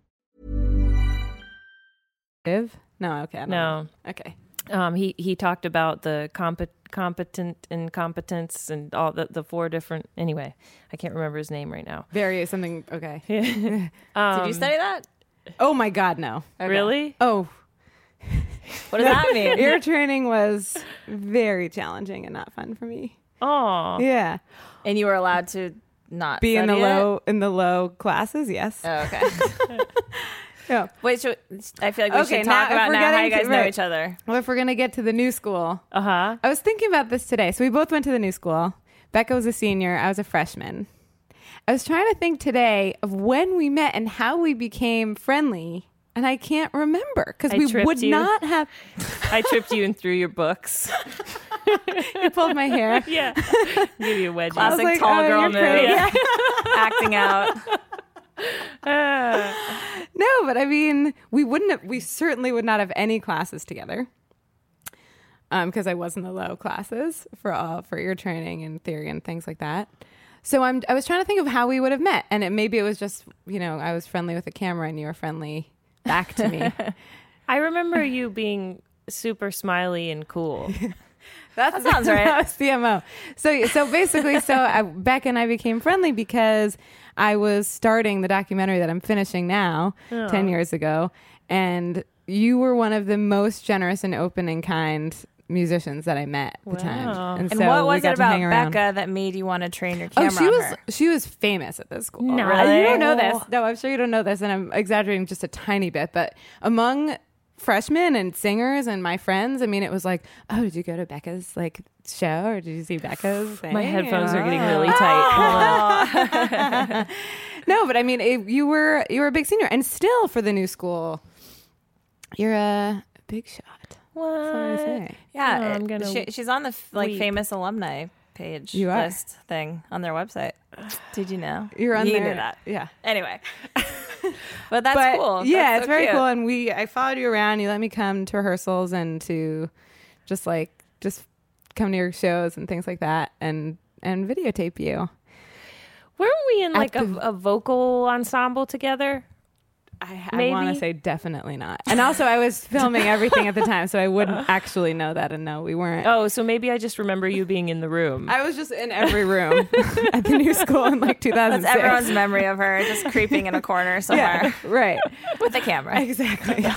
No, okay. I don't No. know. Okay. Um, he, he talked about the compet, competent incompetence and all the, the four different, anyway, I can't remember his name right now. Very something, okay. Um, Did you study that? Oh my God, no. Okay. Really? Oh, What does that mean? ear training was very challenging and not fun for me. Oh, Yeah. And you were allowed to not Be in the study it? low in the low classes, yes. Oh, okay. Yeah. Wait, should, I feel like we Okay, should now talk if about we're now how getting you to- guys know right. each other. Well, if we're gonna get to the new school, uh huh. I was thinking about this today. So we both went to the new school. Becca was a senior. I was a freshman. I was trying to think today of when we met and how we became friendly, and I can't remember because I we tripped would you. not have. I tripped you and threw your books. You pulled my hair. Yeah, give you a wedgie. Classic like, tall oh, girl you're move. pretty. Yeah. Acting out. No, but I mean, we wouldn't have, we certainly would not have any classes together. Um, because I was in the low classes for all for ear training and theory and things like that. So I'm I was trying to think of how we would have met, and it maybe it was just, you know, I was friendly with the camera and you were friendly back to me. I remember you being super smiley and cool. That's, That sounds right. That was the M O. So so basically, so I, Becca and I became friendly because I was starting the documentary that I'm finishing now, Oh. ten years ago, and you were one of the most generous and open and kind musicians that I met at the Wow. time. And so what we was got it to hang about around. Becca that made you want to train your Oh, camera she on was her? she was famous at this school. No. Uh, You don't know Really? this. No, I'm sure you don't know this, and I'm exaggerating just a tiny bit. But among freshmen and singers and my friends, I mean, it was like, oh, did you go to Becca's like show, or did you see Becca's thing? My headphones are getting Oh. really tight. Hold on. No, but I mean, it, you were you were a big senior, and still for the new school, you're a big shot. That's what I What? say. Yeah, Oh, I'm it- gonna she, she's on the f- like weep. famous alumni page You are. list thing on their website. Did you know? You're on you there. knew that. Yeah. Anyway, but that's But, cool. Yeah, That's it's so very cute. cool. And we, I followed you around. You let me come to rehearsals and to just like just come to your shows and things like that, and and videotape you. Weren't we in like At a, the- a vocal ensemble together? I, I Maybe. want to say definitely not. And also, I was filming everything at the time, so I wouldn't actually know that. And no, we weren't. Oh, so maybe I just remember you being in the room. I was just in every room at the new school in like two thousand six. That's everyone's memory of her just creeping in a corner somewhere Yeah, right. with a camera. Exactly.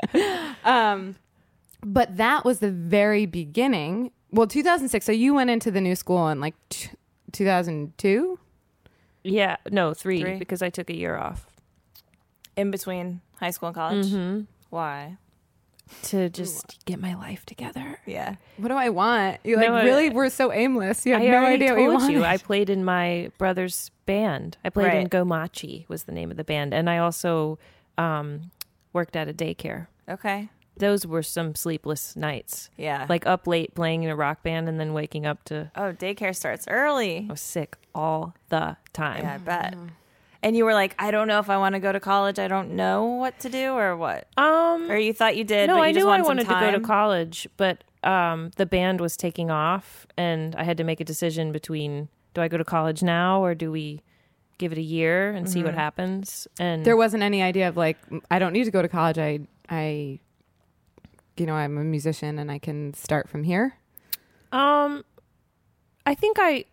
um, but that was the very beginning. Well, two thousand six. So you went into the new school in like t- two thousand two? Yeah, no, three, Three. because I took a year off In between high school and college. Mm-hmm. Why? to just get my life together. Yeah. What do I want? You like No, I- really were so aimless. You had I no already idea what you told wanted. you. I played in my brother's band. I played in Right. Gomachi was the name of the band, and I also um, worked at a daycare. Okay. Those were some sleepless nights. Yeah. Like up late playing in a rock band and then waking up to oh, daycare starts early. I was sick all the time. Yeah, I bet. And you were like, I don't know if I want to go to college. I don't know what to do or what. Um, Or you thought you did, no, but you I just knew I wanted some wanted to go to time? college, but um, the band was taking off, and I had to make a decision between: do I go to college now, or do we give it a year and see what happens? And There wasn't any idea of like I don't need to go to college. I I you know, I'm a musician and I can start from here. Um, I think I,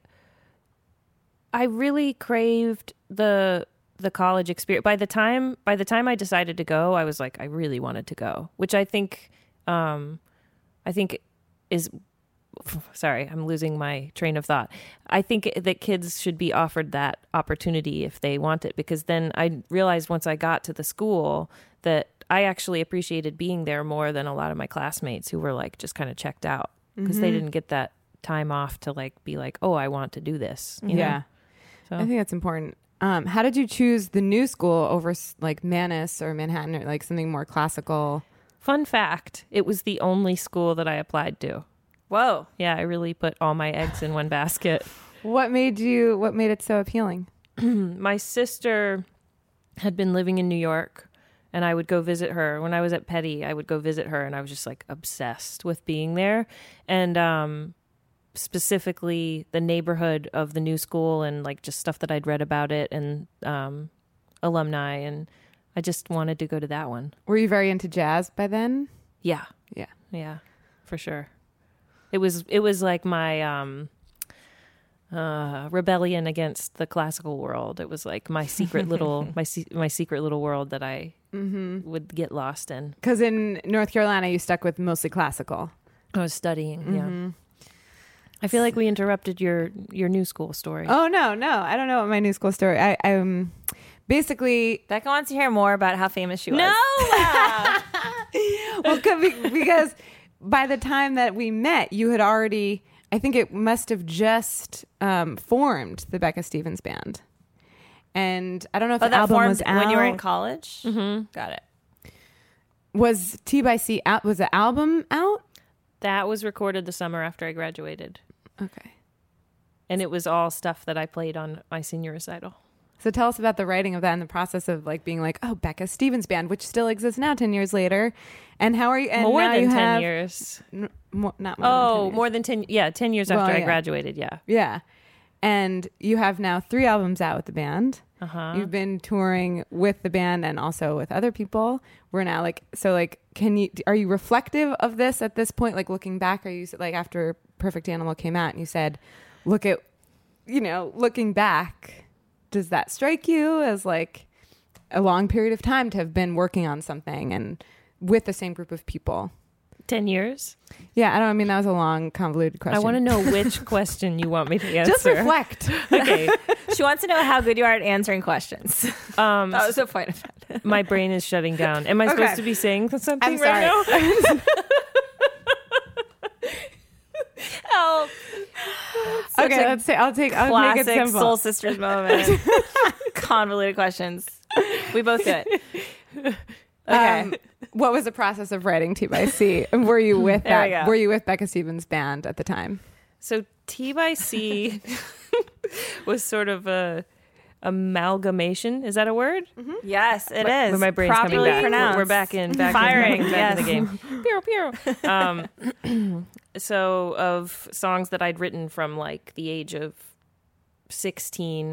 I really craved the the college experience. By the time by the time I decided to go, I was like, I really wanted to go, which I think, um, I think is. Sorry, I'm losing my train of thought. I think that kids should be offered that opportunity if they want it, because then I realized once I got to the school that I actually appreciated being there more than a lot of my classmates who were like just kind of checked out because they didn't get that time off to like be like, oh, I want to do this. You Yeah. know? So I think that's important. Um, how did you choose the new school over s- like Manus or Manhattan or like something more classical? fun fact, it was the only school that I applied to. Whoa. Yeah, I really put all my eggs in one basket. What made you? What made it so appealing? My sister had been living in New York, and I would go visit her. When I was at Petty, I would go visit her, and I was just like obsessed with being there. And um, specifically the neighborhood of the new school and like just stuff that I'd read about it and um, alumni. And I just wanted to go to that one. Were you very into jazz by then? Yeah. Yeah. Yeah, for sure. It was it was like my um, uh, rebellion against the classical world. It was like my secret little my se- my secret little world that I would get lost in. Because in North Carolina, you stuck with mostly classical. I was studying. Yeah. I feel like we interrupted your your new school story. Oh no, no, I don't know what my new school story. I um basically Becca wants to hear more about how famous she was. No! well could be- because by the time that we met, you had already. I think it must have just um, formed the Becca Stevens Band, and I don't know if Oh, the that album formed was out. when you were in college? Mm-hmm. Got it. Was T by C out? Was the album out? That was recorded the summer after I graduated. Okay. And it was all stuff that I played on my senior recital. So tell us about the writing of that and the process of like being like, oh, Becca Stevens Band, which still exists now, ten years later. And how are you? And More now than you ten have, years. N- more, not more Oh, than ten years. more than ten. Yeah, ten years Well, after I yeah. graduated. Yeah. Yeah. And you have now three albums out with the band. Uh-huh. You've been touring with the band and also with other people. We're now like, so like, can you, are you reflective of this at this point? Like looking back, are you like after Perfect Animal came out and you said, look at, you know, looking back, does that strike you as like a long period of time to have been working on something and with the same group of people? Ten years. Yeah, I don't I mean that was a long, convoluted question. I want to know which question you want me to answer. just reflect. Okay. She wants to know how good you are at answering questions. Um, That was the point of it. my brain is shutting down. Am I Okay. supposed to be saying something I'm right sorry. now? Oh, Okay, let's say I'll take. I'll make it classic simple. Soul Sisters moment. Convoluted questions. We both do it. Okay. Um, what was the process of writing T by C? And were you with There we that? go. Were you with Becca Stevens' band at the time? So T by C was sort of a amalgamation. Is that a word? Yes, it My- is. My brain's Properly coming back. pronounced. We're back in back Firing, in, back yes. in the game. Pew, pew. Um, so of songs that I'd written from like the age of sixteen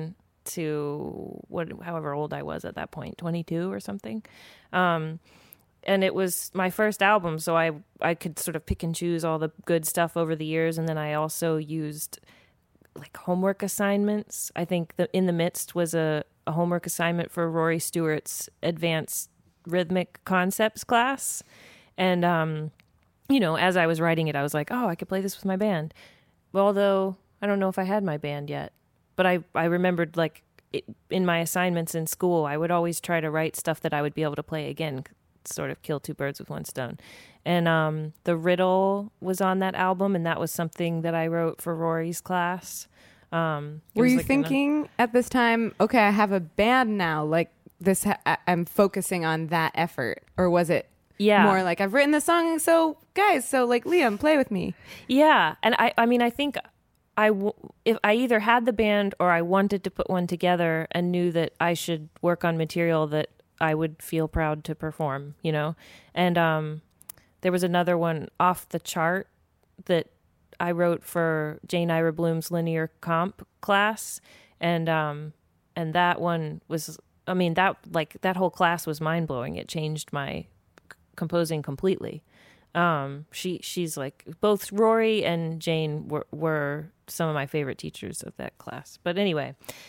to what, however old I was at that point, twenty-two or something. Um, and it was my first album, so I I could sort of pick and choose all the good stuff over the years. And then I also used like homework assignments. I think the In the Midst was a, a homework assignment for Rory Stewart's advanced rhythmic concepts class. And, um, you know, as I was writing it, I was like, oh, I could play this with my band. Well, although I don't know if I had my band yet, but I, I remembered like it, in my assignments in school, I would always try to write stuff that I would be able to play again, sort of kill two birds with one stone. And um, the riddle was on that album, and that was something that I wrote for Rory's class. Um, Were you like thinking a, at this time, okay, I have a band now, like this, ha- I- I'm focusing on that effort? Or was it yeah. more like, I've written the song, so guys, so like Liam, play with me? Yeah. And I, I mean, I think I, w- if I either had the band or I wanted to put one together and knew that I should work on material that I would feel proud to perform, you know? And, um, there was another one off the chart that I wrote for Jane Ira Bloom's linear comp class. And, um, and that one was, I mean, that, like, that whole class was mind blowing. It changed my c- composing completely. Um, she, she's like, both Rory and Jane were, were some of my favorite teachers of that class. But anyway,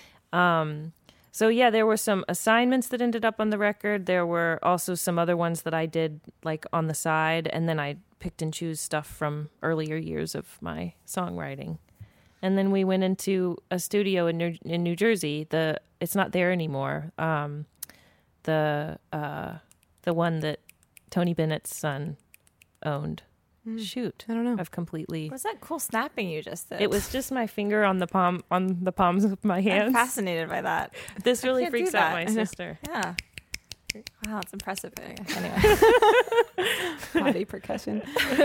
um, so yeah, there were some assignments that ended up on the record. There were also some other ones that I did like on the side, and then I picked and choose stuff from earlier years of my songwriting. And then we went into a studio in New, in New Jersey. The it's not there anymore. Um, the uh, the one that Tony Bennett's son owned. Mm. Shoot, I don't know. I've completely. What's that cool snapping you just did? It was just my finger on the palm on the palms of my hands. I'm fascinated by that. This really can't freaks do out that. my sister. Yeah. Wow, it's impressive. Anyway. Body percussion.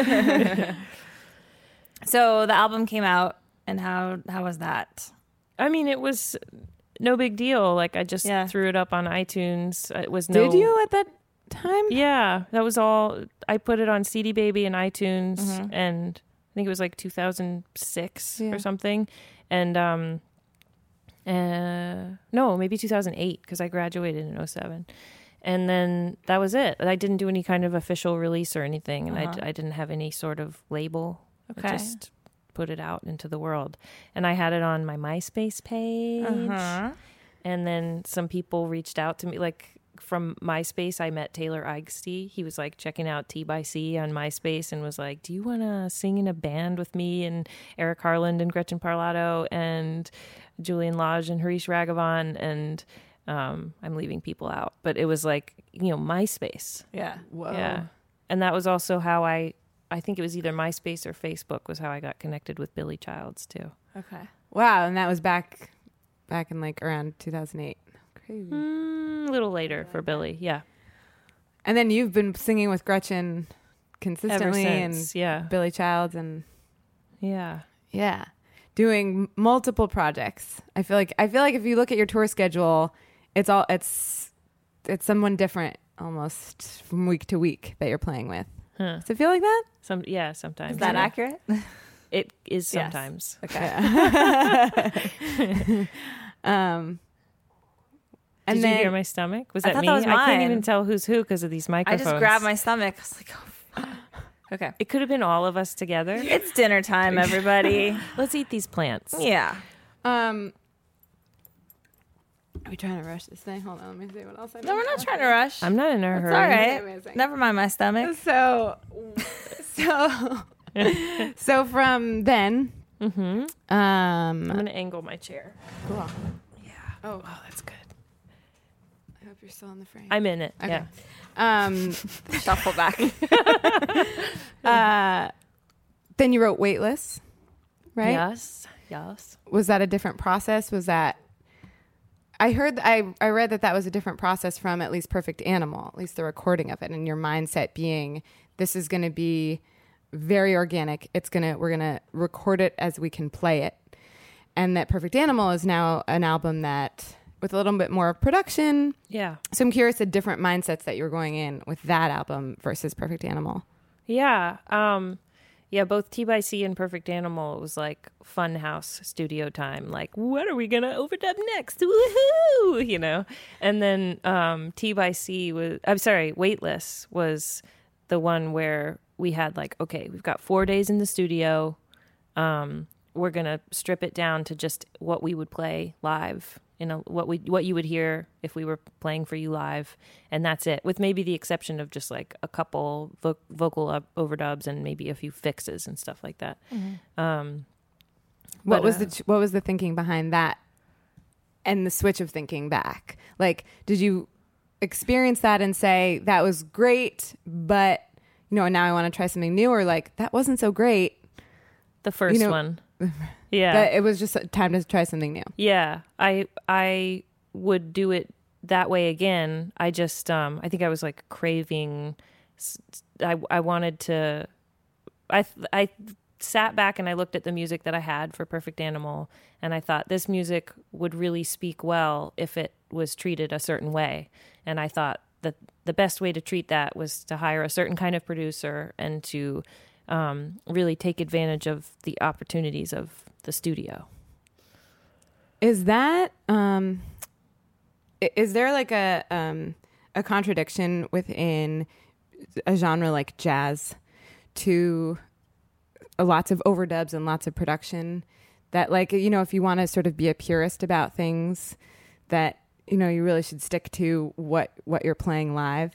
So the album came out, and how how was that? I mean, it was no big deal. Like I just Yeah. threw it up on iTunes. It was no. Did you at that time? Yeah, that was all. I put it on C D Baby and iTunes, Mhm. and I think it was like two thousand six Yeah. or something. And um, uh, no, maybe two thousand eight because I graduated in oh seven. And then that was it. I didn't do any kind of official release or anything, and Uh-huh. I, I didn't have any sort of label. Okay. I just put it out into the world, and I had it on my MySpace page. Uh-huh. And then some people reached out to me, like from MySpace. I met Taylor Eigsty. He was like checking out T by C on MySpace and was like, "Do you want to sing in a band with me and Eric Harland and Gretchen Parlato and Julian Lodge and Harish Raghavan?" And um, I'm leaving people out, but it was like, you know, MySpace. Yeah. Whoa. Yeah. And that was also how I, I think it was either MySpace or Facebook was how I got connected with Billy Childs too. Okay. Wow. And that was back, back in like around two thousand eight. Crazy. Mm, a little later for Billy. Yeah. And then you've been singing with Gretchen consistently Ever since, and yeah. Billy Childs and Yeah. yeah, doing multiple projects. I feel like I feel like if you look at your tour schedule, it's all it's it's someone different almost from week to week that you're playing with. Huh. Does it feel like that? Some, yeah, sometimes. Is that yeah. accurate? It is Yes. sometimes. Okay. um, and Did then you hear my stomach? Was I that thought me? that was I can't mine. even tell who's who because of these I microphones. just grabbed my stomach. I was like, oh, fuck. Okay. It could have been all of us together. It's dinner time, everybody. Let's eat these plants. Yeah. um, are we trying to rush this thing? Hold on, let me see what else I. No, we're not trying to rush. I'm not in a It's hurry. all right. Amazing. Never mind my stomach. So, so, so from then, Mm-hmm. um, I'm going to angle my chair. cool. Yeah. Oh, Oh, that's good. I hope you're still in the frame. I'm in it. Okay. Yeah. Um, Shuffle back. uh, then you wrote Weightless, right? Yes. Yes. Was that a different process? Was that? I heard, I I read that that was a different process from at least Perfect Animal, at least the recording of it, and your mindset being, this is going to be very organic. It's gonna, we're gonna record it as we can play it, and that Perfect Animal is now an album that with a little bit more production. Yeah. So I'm curious the different mindsets that you were going in with that album versus Perfect Animal. Yeah. Um, Yeah, both T by C and Perfect Animal, it was like Funhouse studio time. Like, what are we going to overdub next? Woohoo! You know? And then um, T by C was, I'm sorry, Weightless was the one where we had like, okay, we've got four days in the studio. Um, we're going to strip it down to just what we would play live. You know, what we what you would hear if we were playing for you live, and that's it, with maybe the exception of just like a couple vo- vocal up overdubs and maybe a few fixes and stuff like that. Mm-hmm. Um, what but, was uh, the what was the thinking behind that, and the switch of thinking back? Like, did you experience that and say that was great, but you know now I want to try something new, or like that wasn't so great? The first you know, one. Yeah. That it was just time to try something new. Yeah. I I would do it that way again. I just um I think I was like craving I I wanted to I I sat back and I looked at the music that I had for Perfect Animal, and I thought this music would really speak well if it was treated a certain way. And I thought that the best way to treat that was to hire a certain kind of producer and to Um, really take advantage of the opportunities of the studio. Is that um, is there like a um, a contradiction within a genre like jazz to lots of overdubs and lots of production, that like, you know, if you want to sort of be a purist about things, that, you know, you really should stick to what what you're playing live?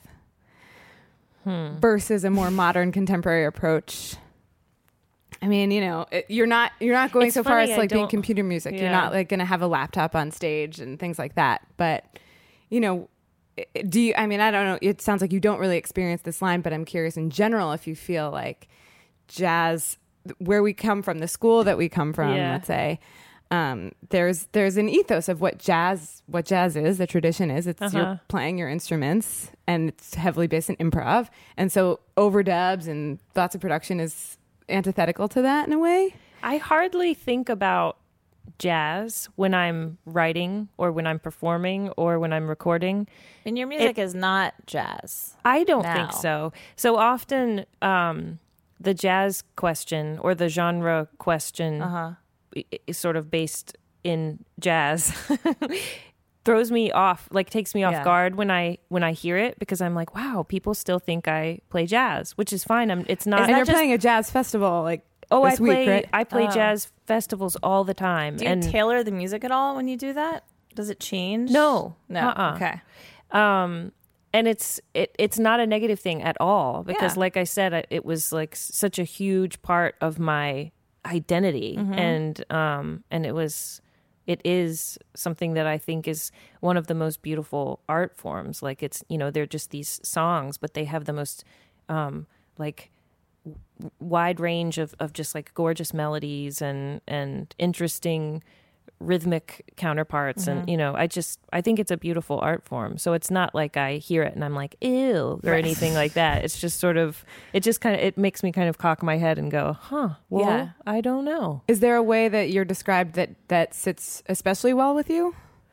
Hmm. Versus a more modern contemporary approach. I mean, you know, it, you're not you're not going It's so far funny, as I like being don't- computer music. Yeah. You're not like going to have a laptop on stage and things like that. But, you know, i- do you? I mean, I don't know. It sounds like you don't really experience this line, but I'm curious in general if you feel like jazz, where we come from, the school that we come from, Yeah. let's say. Um, there's there's an ethos of what jazz what jazz is, the tradition is. It's Uh-huh. you're playing your instruments, and it's heavily based in improv, and so overdubs and lots of production is antithetical to that in a way. I hardly think about jazz when I'm writing or when I'm performing or when I'm recording. And your music is not jazz. I don't Now. think so. So often um, the jazz question or the genre question Uh-huh. i- is sort of based in jazz throws me off, like takes me off Yeah. guard when I when I hear it, because I'm like, wow, people still think I play jazz, which is fine. I'm it's not and you're just- playing a jazz festival like Oh, I this play week, right? I play Oh. jazz festivals all the time. Do you and tailor the music at all when you do that? Does it change? No. No. Uh-uh. Okay. Um, and it's it, it's not a negative thing at all, because Yeah. like I said, I- it was like s- such a huge part of my identity, Mm-hmm. and um, and it was it is something that I think is one of the most beautiful art forms. Like, it's, you know, they're just these songs, but they have the most um, like w- wide range of, of just like gorgeous melodies and and interesting rhythmic counterparts. And, you know, I just, I think it's a beautiful art form. So it's not like I hear it and I'm like, ew, or anything like that. It's just sort of, it just kind of, it makes me kind of cock my head and go, huh, well, Yeah. I don't know. Is there a way that you're described that that sits especially well with you?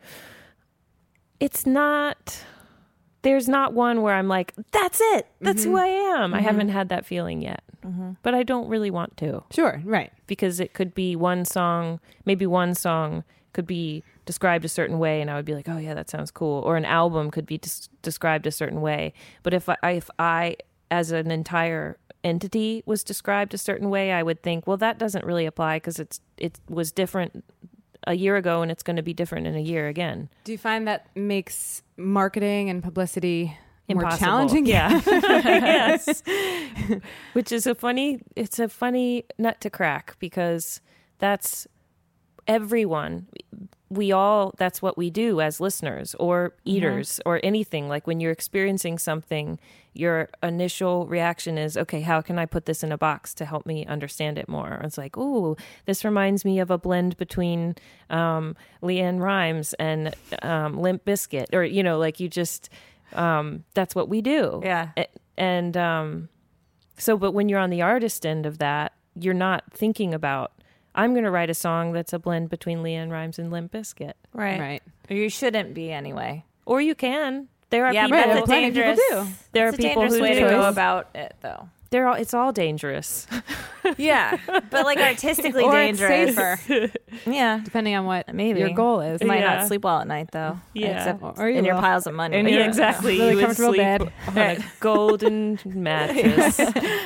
It's not, there's not one where I'm like, that's it. That's who I am. I haven't had that feeling yet, but I don't really want to. Sure, right. Because it could be one song, maybe one song could be described a certain way, and I would be like, oh yeah, that sounds cool. Or an album could be des- described a certain way. But if I, if I, as an entire entity, was described a certain way, I would think, well, that doesn't really apply because it's it was different a year ago, and it's going to be different in a year again. Do you find that makes marketing and publicity more Impossible. challenging? Yeah. Yes. Which is a funny, it's a funny nut to crack, because that's everyone. We all, that's what we do as listeners or eaters or anything. Like, when you're experiencing something, your initial reaction is, okay, how can I put this in a box to help me understand it more? It's like, ooh, this reminds me of a blend between um, Leanne Rimes and um, Limp Bizkit. Or, you know, like, you just, um, that's what we do. Yeah. A- And um, so, but when you're on the artist end of that, you're not thinking about, I'm going to write a song that's a blend between Leanne Rimes and Limp Bizkit. Right. Right. Or you shouldn't be anyway. Or you can. There are Yeah, people. but Right, that's a plenty of people dangerous. do. There It's are a people dangerous who way do. to go about it, though. they're all. It's all dangerous. Yeah, but like artistically Or it's dangerous. safer. Yeah, Depending on what maybe your goal is. You might Yeah. not sleep well at night though. Yeah. Except Or you in your will. piles of money. In Yeah, your- exactly. really you would comfortable sleep bed. on a golden mattress.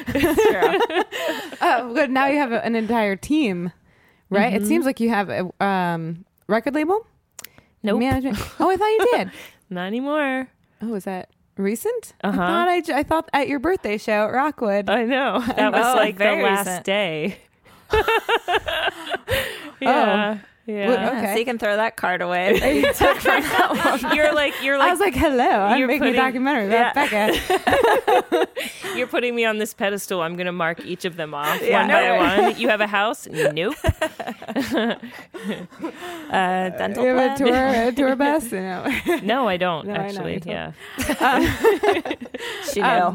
Oh, good. Now you have a, an entire team, right? It seems like you have a um, record label? Nope. Management. Oh, I thought you did. Not anymore. Oh, is that recent? Uh-huh. I thought I, j- I thought at your birthday show at Rockwood. I know. That was Oh, like the very last recent. day. Yeah. Yeah. Well, Yeah, okay. so you can throw that card away that you took from that one. You're like you're like I was like, hello, I'm you're making putting- a documentary about yeah. Becca. you're putting me on this pedestal. I'm gonna mark each of them off Yeah, one no by way. one. You have a house? Nope. Uh, dental You have a plan. tour, a tour bus? You know. No, I don't No, I know, actually. you told Yeah. She knew.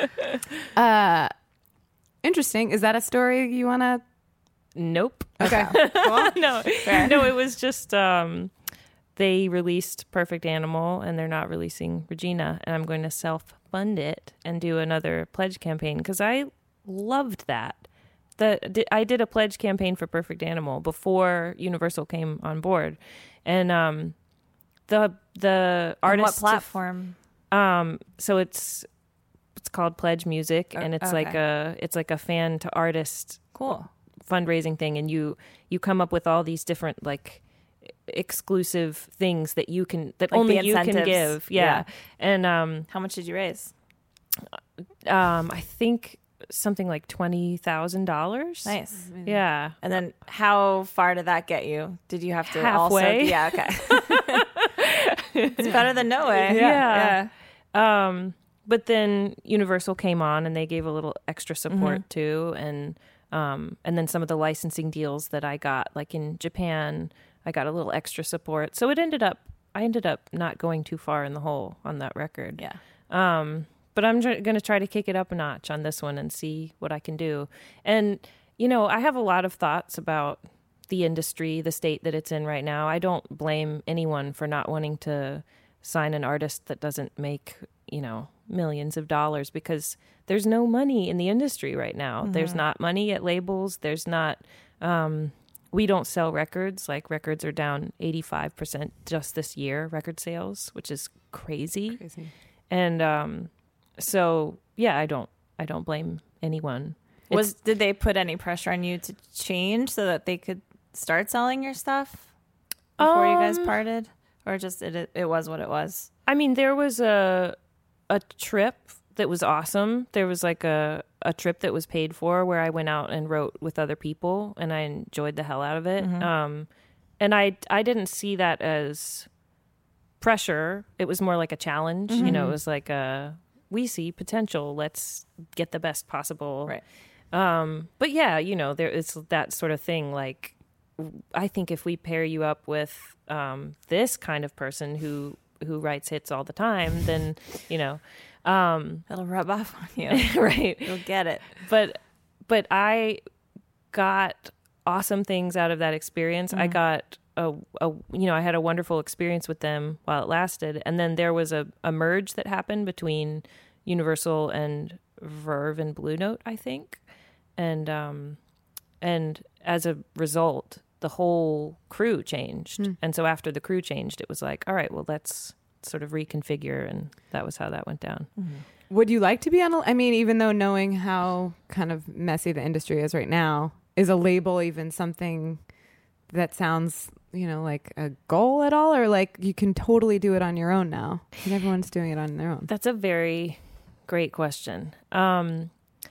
Uh, interesting. Is that a story you want to? Nope. Okay. no, no, it was just um, they released Perfect Animal and they're not releasing Regina, and I'm going to self-fund it and do another pledge campaign because I loved that. The I did a pledge campaign for Perfect Animal before Universal came on board, and um, the the On artists what platform? Um, so it's it's called Pledge Music, and it's okay. like a it's like a fan to artist Cool. fundraising thing, and you you come up with all these different like exclusive things that you can that Like only the you can incentives. give. Yeah. Yeah. And um How much did you raise? um I think something like twenty thousand dollars. Nice. Yeah. And then how far did that get you? Did you have to Halfway. also? Yeah. Okay. It's better than no way. Yeah. Um, but then Universal came on and they gave a little extra support too, and um, and then some of the licensing deals that I got, like in Japan, I got a little extra support. So it ended up, I ended up not going too far in the hole on that record. Yeah. Um, but I'm tr- going to try to kick it up a notch on this one and see what I can do. And you know, I have a lot of thoughts about the industry, the state that it's in right now. I don't blame anyone for not wanting to sign an artist that doesn't make, you know, millions of dollars, because there's no money in the industry right now. Mm-hmm. There's not money at labels. There's not, um, we don't sell records. Like records are down eighty-five percent just this year, record sales, which is crazy. Crazy. And um, so, yeah, I don't, I don't blame anyone. Was did they put any pressure on you to change so that they could start selling your stuff before you guys Um, parted, or just it it was what it was? I mean, there was a a trip that was awesome. There was like a, a trip that was paid for where I went out and wrote with other people, and I enjoyed the hell out of it. Mm-hmm. Um, and I I didn't see that as pressure. It was more like a challenge. You know, it was like a we see potential. Let's get the best possible. Right. Um, but yeah, you know, there is that sort of thing. Like, I think if we pair you up with um, this kind of person who who writes hits all the time, then you know, um, It'll rub off on you. right? You'll get it. But but I got awesome things out of that experience. I got a, a you know I had a wonderful experience with them while it lasted, and then there was a, a merge that happened between Universal and Verve and Blue Note, I think, and um and as a result, the whole crew changed. Hmm. And so after the crew changed, it was like, all right, well, let's sort of reconfigure, and that was how that went down. Would you like to be on a, I mean, even though knowing how kind of messy the industry is right now, is a label even something that sounds, you know, like a goal at all? Or like you can totally do it on your own now? And everyone's doing it on their own. That's a very great question. Um,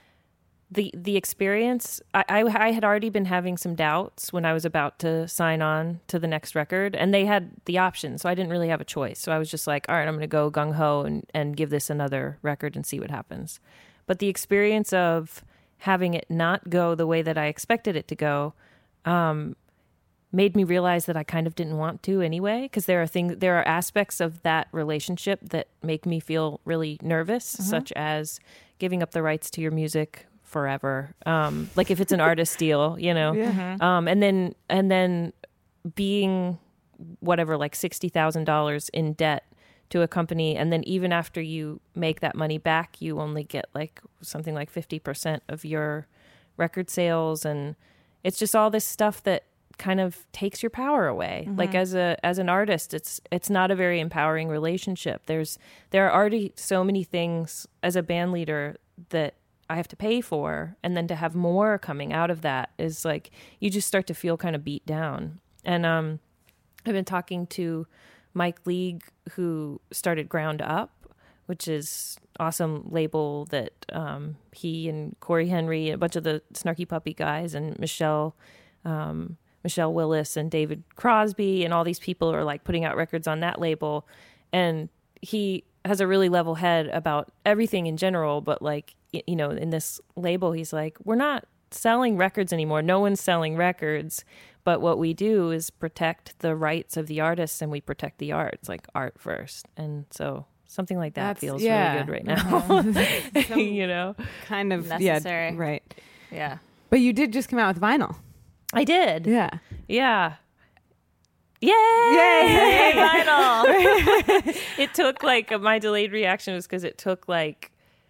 the the experience, I, I, I had already been having some doubts when I was about to sign on to the next record, and they had the option, so I didn't really have a choice. So I was just like, all right, I'm going to go gung-ho and, and give this another record and see what happens. But the experience of having it not go the way that I expected it to go um, made me realize that I kind of didn't want to anyway, because there are things, there are aspects of that relationship that make me feel really nervous, such as giving up the rights to your music forever. Um, like if it's an artist deal, you know, Yeah. um, and then, and then being whatever, like sixty thousand dollars in debt to a company. And then even after you make that money back, you only get like something like fifty percent of your record sales. And it's just all this stuff that kind of takes your power away. Mm-hmm. Like as a as an artist, it's it's not a very empowering relationship. There's there are already so many things as a band leader that I have to pay for, and then to have more coming out of that is like you just start to feel kind of beat down. And um I've been talking to Mike League, who started Ground Up, which is awesome label that um, he and Corey Henry, a bunch of the Snarky Puppy guys, and Michelle, um, Michelle Willis and David Crosby, and all these people are like putting out records on that label. And he has a really level head about everything in general, but like, you know, in this label, he's like, we're not selling records anymore. No one's selling records. But what we do is protect the rights of the artists, and we protect the art. It's like art first. And so something like that That's, feels yeah. really good right now. Uh-huh. You know? Kind of necessary. Yeah, right. Yeah. But you did just come out with vinyl. I did. Yeah. Yeah. Yay! Yay! Vinyl. It took like, my delayed reaction was because it took like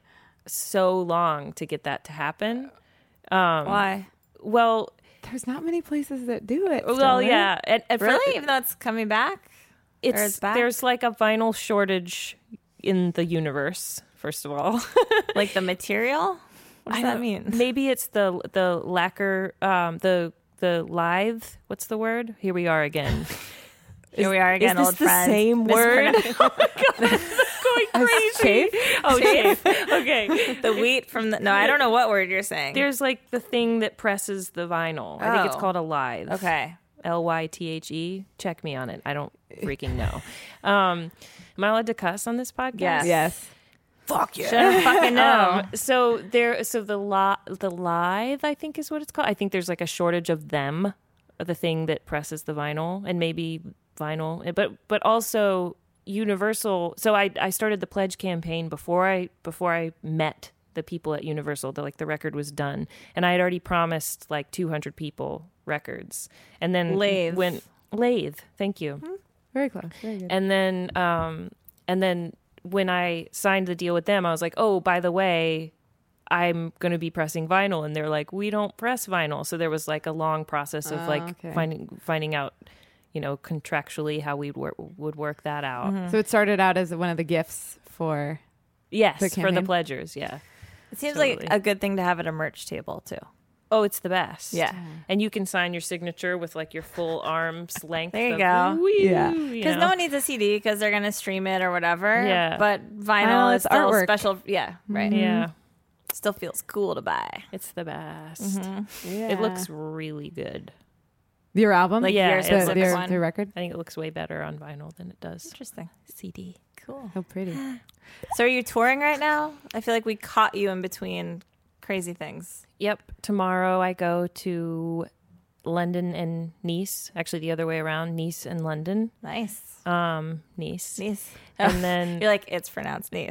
so long to get that to happen. Um, Why? Well, There's not many places that do it. well, still, right? yeah. At, at Really? fir- Even though it's coming back? it's, Or it's back? there's like a vinyl shortage in the universe, first of all. Like the material? What does I that don't- mean? Maybe it's the the lacquer, um, the the lithe. What's the word? Here we are again. Here we are again, Is this old the friends. same word? Mispronounced. Oh my God, that's going crazy. Oh, chafe. Okay. The wheat from the... No, I don't know what word you're saying. There's like the thing that presses the vinyl. I think it's Oh. called a lithe. Okay. L Y T H E. Check me on it. I don't freaking know. Um, am I allowed to cuss on this podcast? Yes. Yes. Fuck yeah. Should fucking know. Um, so there, so the li- the lithe, I think is what it's called. I think there's like a shortage of them, the thing that presses the vinyl, and maybe vinyl, but but also Universal. So I I started the pledge campaign before I before I met the people at Universal. The, like the record was done, and I had already promised like two hundred people records, and then Lathe. when lathe, thank you. Very close. Very good. And then, um, and then when I signed the deal with them, I was like, "Oh, by the way, I'm going to be pressing vinyl." And they're like, "We don't press vinyl." So there was like a long process of Oh, like okay. finding finding out, you know, contractually how we wor- would work that out. Mm-hmm. So it started out as one of the gifts for. Yes, The for the campaign? pledgers. Yeah. It seems Totally. like a good thing to have at a merch table, too. Oh, it's the best. Yeah. And you can sign your signature with like your full arm's length. There you of, go. Woo, Yeah. you Because know? no one needs a C D because they're going to stream it or whatever. Yeah. But vinyl, Vinyl is is still artwork. special. Yeah, right. Yeah. Still feels cool to buy. It's the best. Yeah. It looks really good. Your album? Like Yeah, your it's the, specific their, one. their record? I think it looks way better on vinyl than it does Interesting. C D. Cool. So pretty. So are you touring right now? I feel like we caught you in between crazy things. Yep. Tomorrow I go to London and Nice. Actually, the other way around, Nice and London. Nice. Um, Nice. Nice. And then, You're like, it's pronounced nice.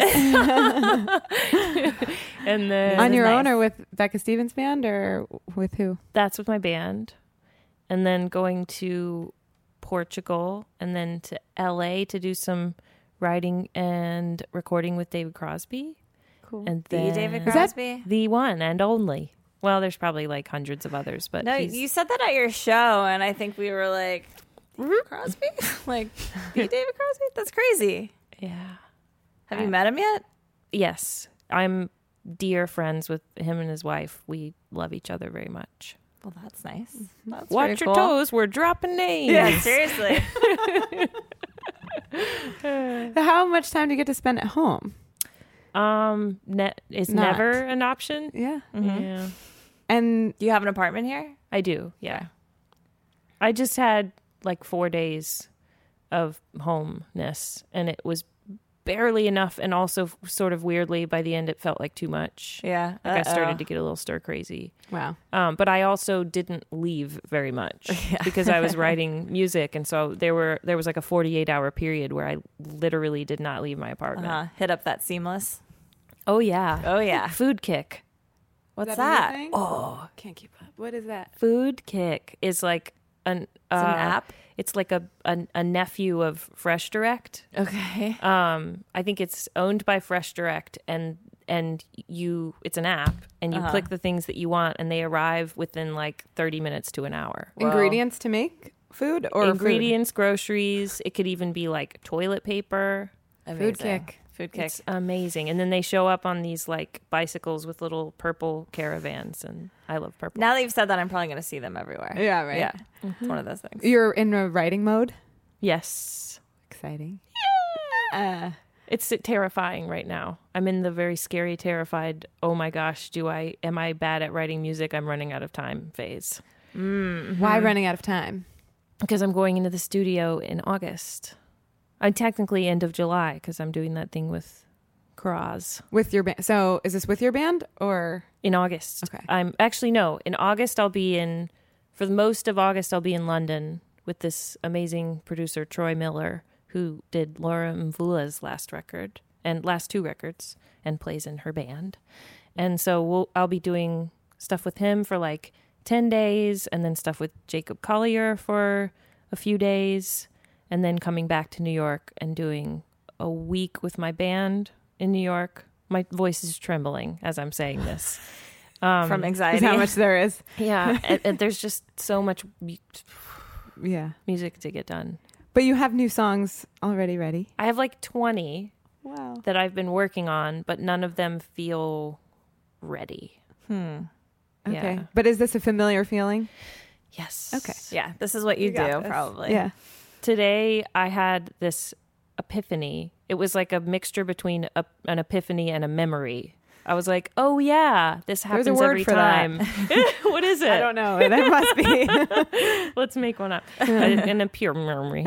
and then On is your nice. own or with Becca Stevens Band or with who? that's with my band. And then going to Portugal and then to L A to do some writing and recording with David Crosby. Cool. And The then David Is that- Crosby? the one and only. Well, there's probably like hundreds of others, but No, he's, you said that at your show, and I think we were like, David Crosby? Like, the David Crosby? That's crazy. yeah. Have you met him yet? Yes, I'm dear friends with him and his wife. We love each other very much. Well, that's nice. That's Watch pretty your cool. toes. We're dropping names. Yeah, seriously. How much time do you get to spend at home? Um, net is Not. never an option. Yeah. Yeah, And Do you have an apartment here? I do. Yeah, I just had like four days of homeness, and it was barely enough. And also, sort of weirdly, by the end, it felt like too much. Yeah. Like I started to get a little stir crazy. wow. Um, but I also didn't leave very much because I was writing music, and so there were there was like a forty-eight hour period where I literally did not leave my apartment. Uh-huh. Hit up that Seamless. Oh yeah, Oh, yeah. Food Kick. What's Is that a new that? thing? Oh, Can't keep up. What is that? Food Kick is like an It's an uh, app. It's like a, a a nephew of Fresh Direct. Okay. Um, I think it's owned by Fresh Direct, and and you it's an app, and you Uh-huh. click the things that you want, and they arrive within like thirty minutes to an hour. Ingredients to make food or Ingredients, groceries. It could even be like toilet paper. Amazing. Food kick. Food kick. It's amazing. And then they show up on these like bicycles with little purple caravans, and I love purple. Now that you've said that, I'm probably going to see them everywhere. food? Yeah, right. Yeah. It's one of those things. You're in a writing mode. Yes. Exciting. Uh, It's terrifying right now. I'm in the very scary, terrified, oh my gosh, do I am I bad at writing music? I'm running out of time phase. Why running out of time? Because I'm going into the studio in August. I'm technically end of July because I'm doing that thing with Kraz. With your band. So is this with your band or? In August. Okay. I'm actually no. In August I'll be in for the most of August I'll be in London with this amazing producer Troy Miller, who did Laura Mvula's last record and last two records and plays in her band. And so we'll I'll be doing stuff with him for like ten days, and then stuff with Jacob Collier for a few days, and then coming back to New York and doing a week with my band in New York. My voice is trembling as I'm saying this. Um, from Is anxiety. how much there is. yeah, and, and there's just so much mu- Yeah. music to get done. But you have new songs already ready. I have like twenty Wow. that I've been working on, but none of them feel ready. Hmm. Okay. Yeah. But is this a familiar feeling? Yes. Okay. Yeah, this is what you, You got do, this. probably. Yeah. Today I had this epiphany. It was like a mixture between a, an epiphany and a memory. I was like, "Oh yeah, this happens There's a word every for that. time." What is it? I don't know. There must be. Let's make one up. An a pure memory.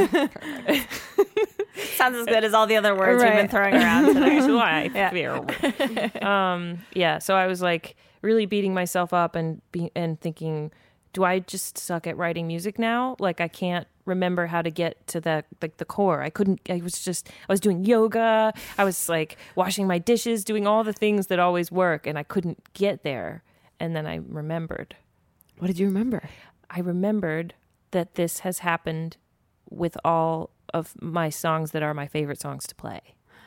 Sounds as good as all the other words we've been Right. throwing around today. That's why I Yeah. feel. Um, yeah. So I was like really beating myself up and be, and thinking, do I just suck at writing music now? Like I can't remember how to get to the like the core. I couldn't. I was just. I was doing yoga. I was like washing my dishes, doing all the things that always work, and I couldn't get there. And then I remembered. What did you remember? I remembered that this has happened with all of my songs that are my favorite songs to play.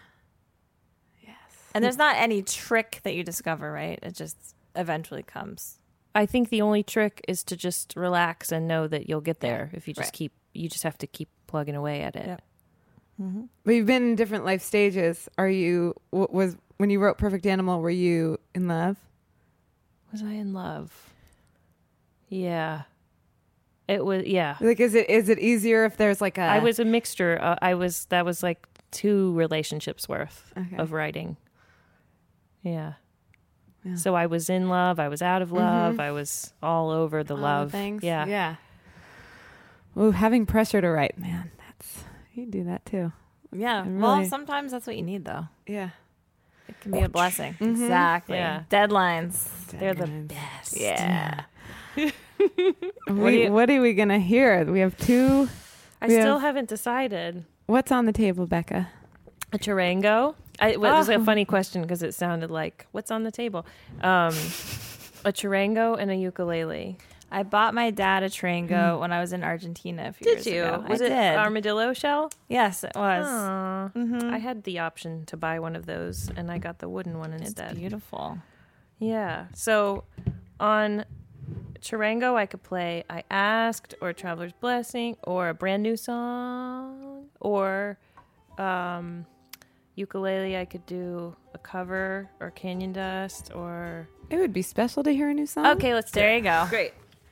And there's not any trick that you discover, right? It just eventually comes. I think the only trick is to just relax and know that you'll get there if you just Right. keep, you just have to keep plugging away at it. Yep. But you've been in different life stages. Are you, w- was, when you wrote Perfect Animal, were you in love? Was I in love? Yeah. It was, yeah. Like, is it, is it easier if there's like a, I was a mixture. Uh, I was, that was like two relationships worth Okay. of writing. Yeah. Yeah. So I was in love. I was out of love. I was all over the all love. things? Yeah. Yeah. Ooh, having pressure to write, man, that's, you do that too. Yeah. And Well, really- sometimes that's what you need, though. Yeah. It can be a blessing. Mhm. Exactly. Yeah. Deadlines. They're the Deadlines. best. Yeah. What, do are you- what are we going to hear? We have two. I We still have- haven't decided. What's on the table, Becca? A charango. I, it was Oh. a funny question because it sounded like, what's on the table? Um, a charango and a ukulele. I bought my dad a Trango when I was in Argentina a few years ago. Was I it did. armadillo shell? Yes, it was. Aw. Mhm. I had the option to buy one of those, and I got the wooden one It's instead. beautiful. Yeah. So on charango, I could play I Asked or Traveler's Blessing or a brand new song, or um, ukulele, I could do a cover or Canyon Dust or. It would be special to hear a new song. Okay, let's do There it. you go. Great.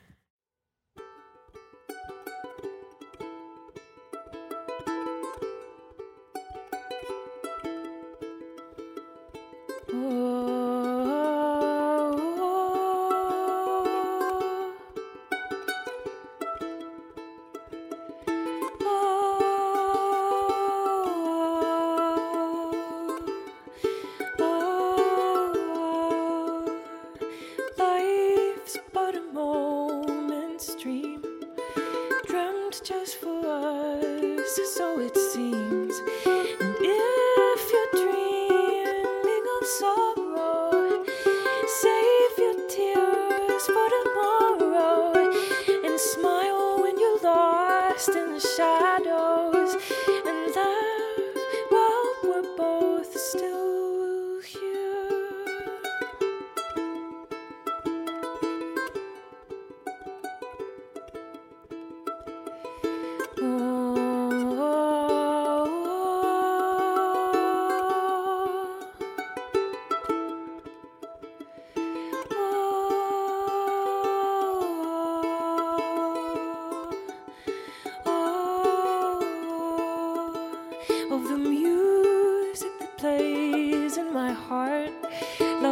Life's but a moment's dream, dreamt just for us, so it seems. And if you're dreaming of sorrow, save your tears for tomorrow and smile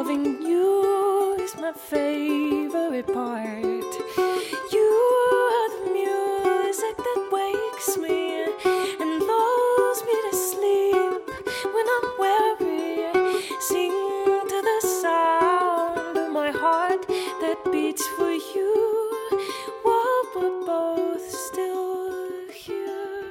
Loving you is my favorite part. You are the music that wakes me and lulls me to sleep when I'm weary. Sing to the sound of my heart that beats for you while we're both still here.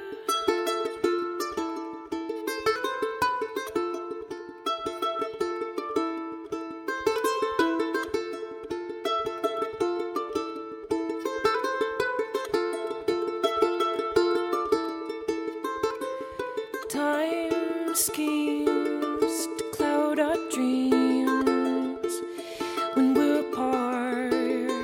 Time schemes to cloud our dreams when we're apart.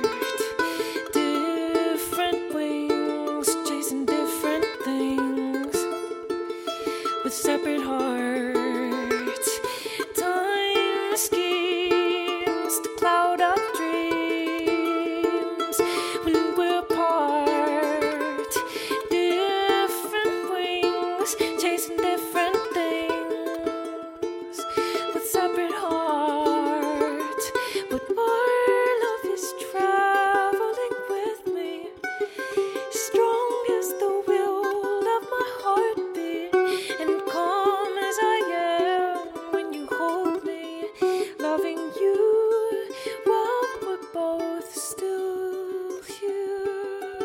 Different wings chasing different things with separate hearts. Time schemes to cloud our dreams when we're apart. Different wings chasing different things with separate hearts. But our love is traveling with me, strong as the will of my heartbeat, and calm as I am when you hold me, loving you while we're both still here.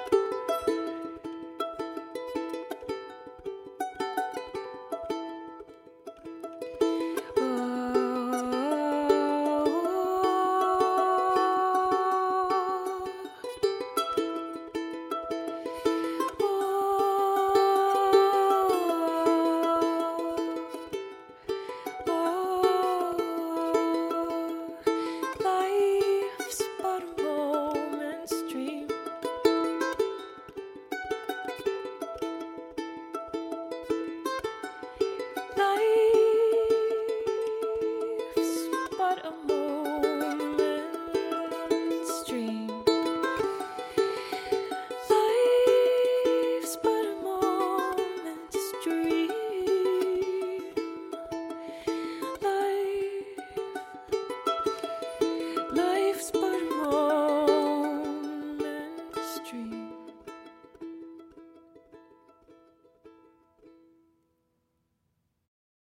Life's but a moment's dream. Life's but a moment.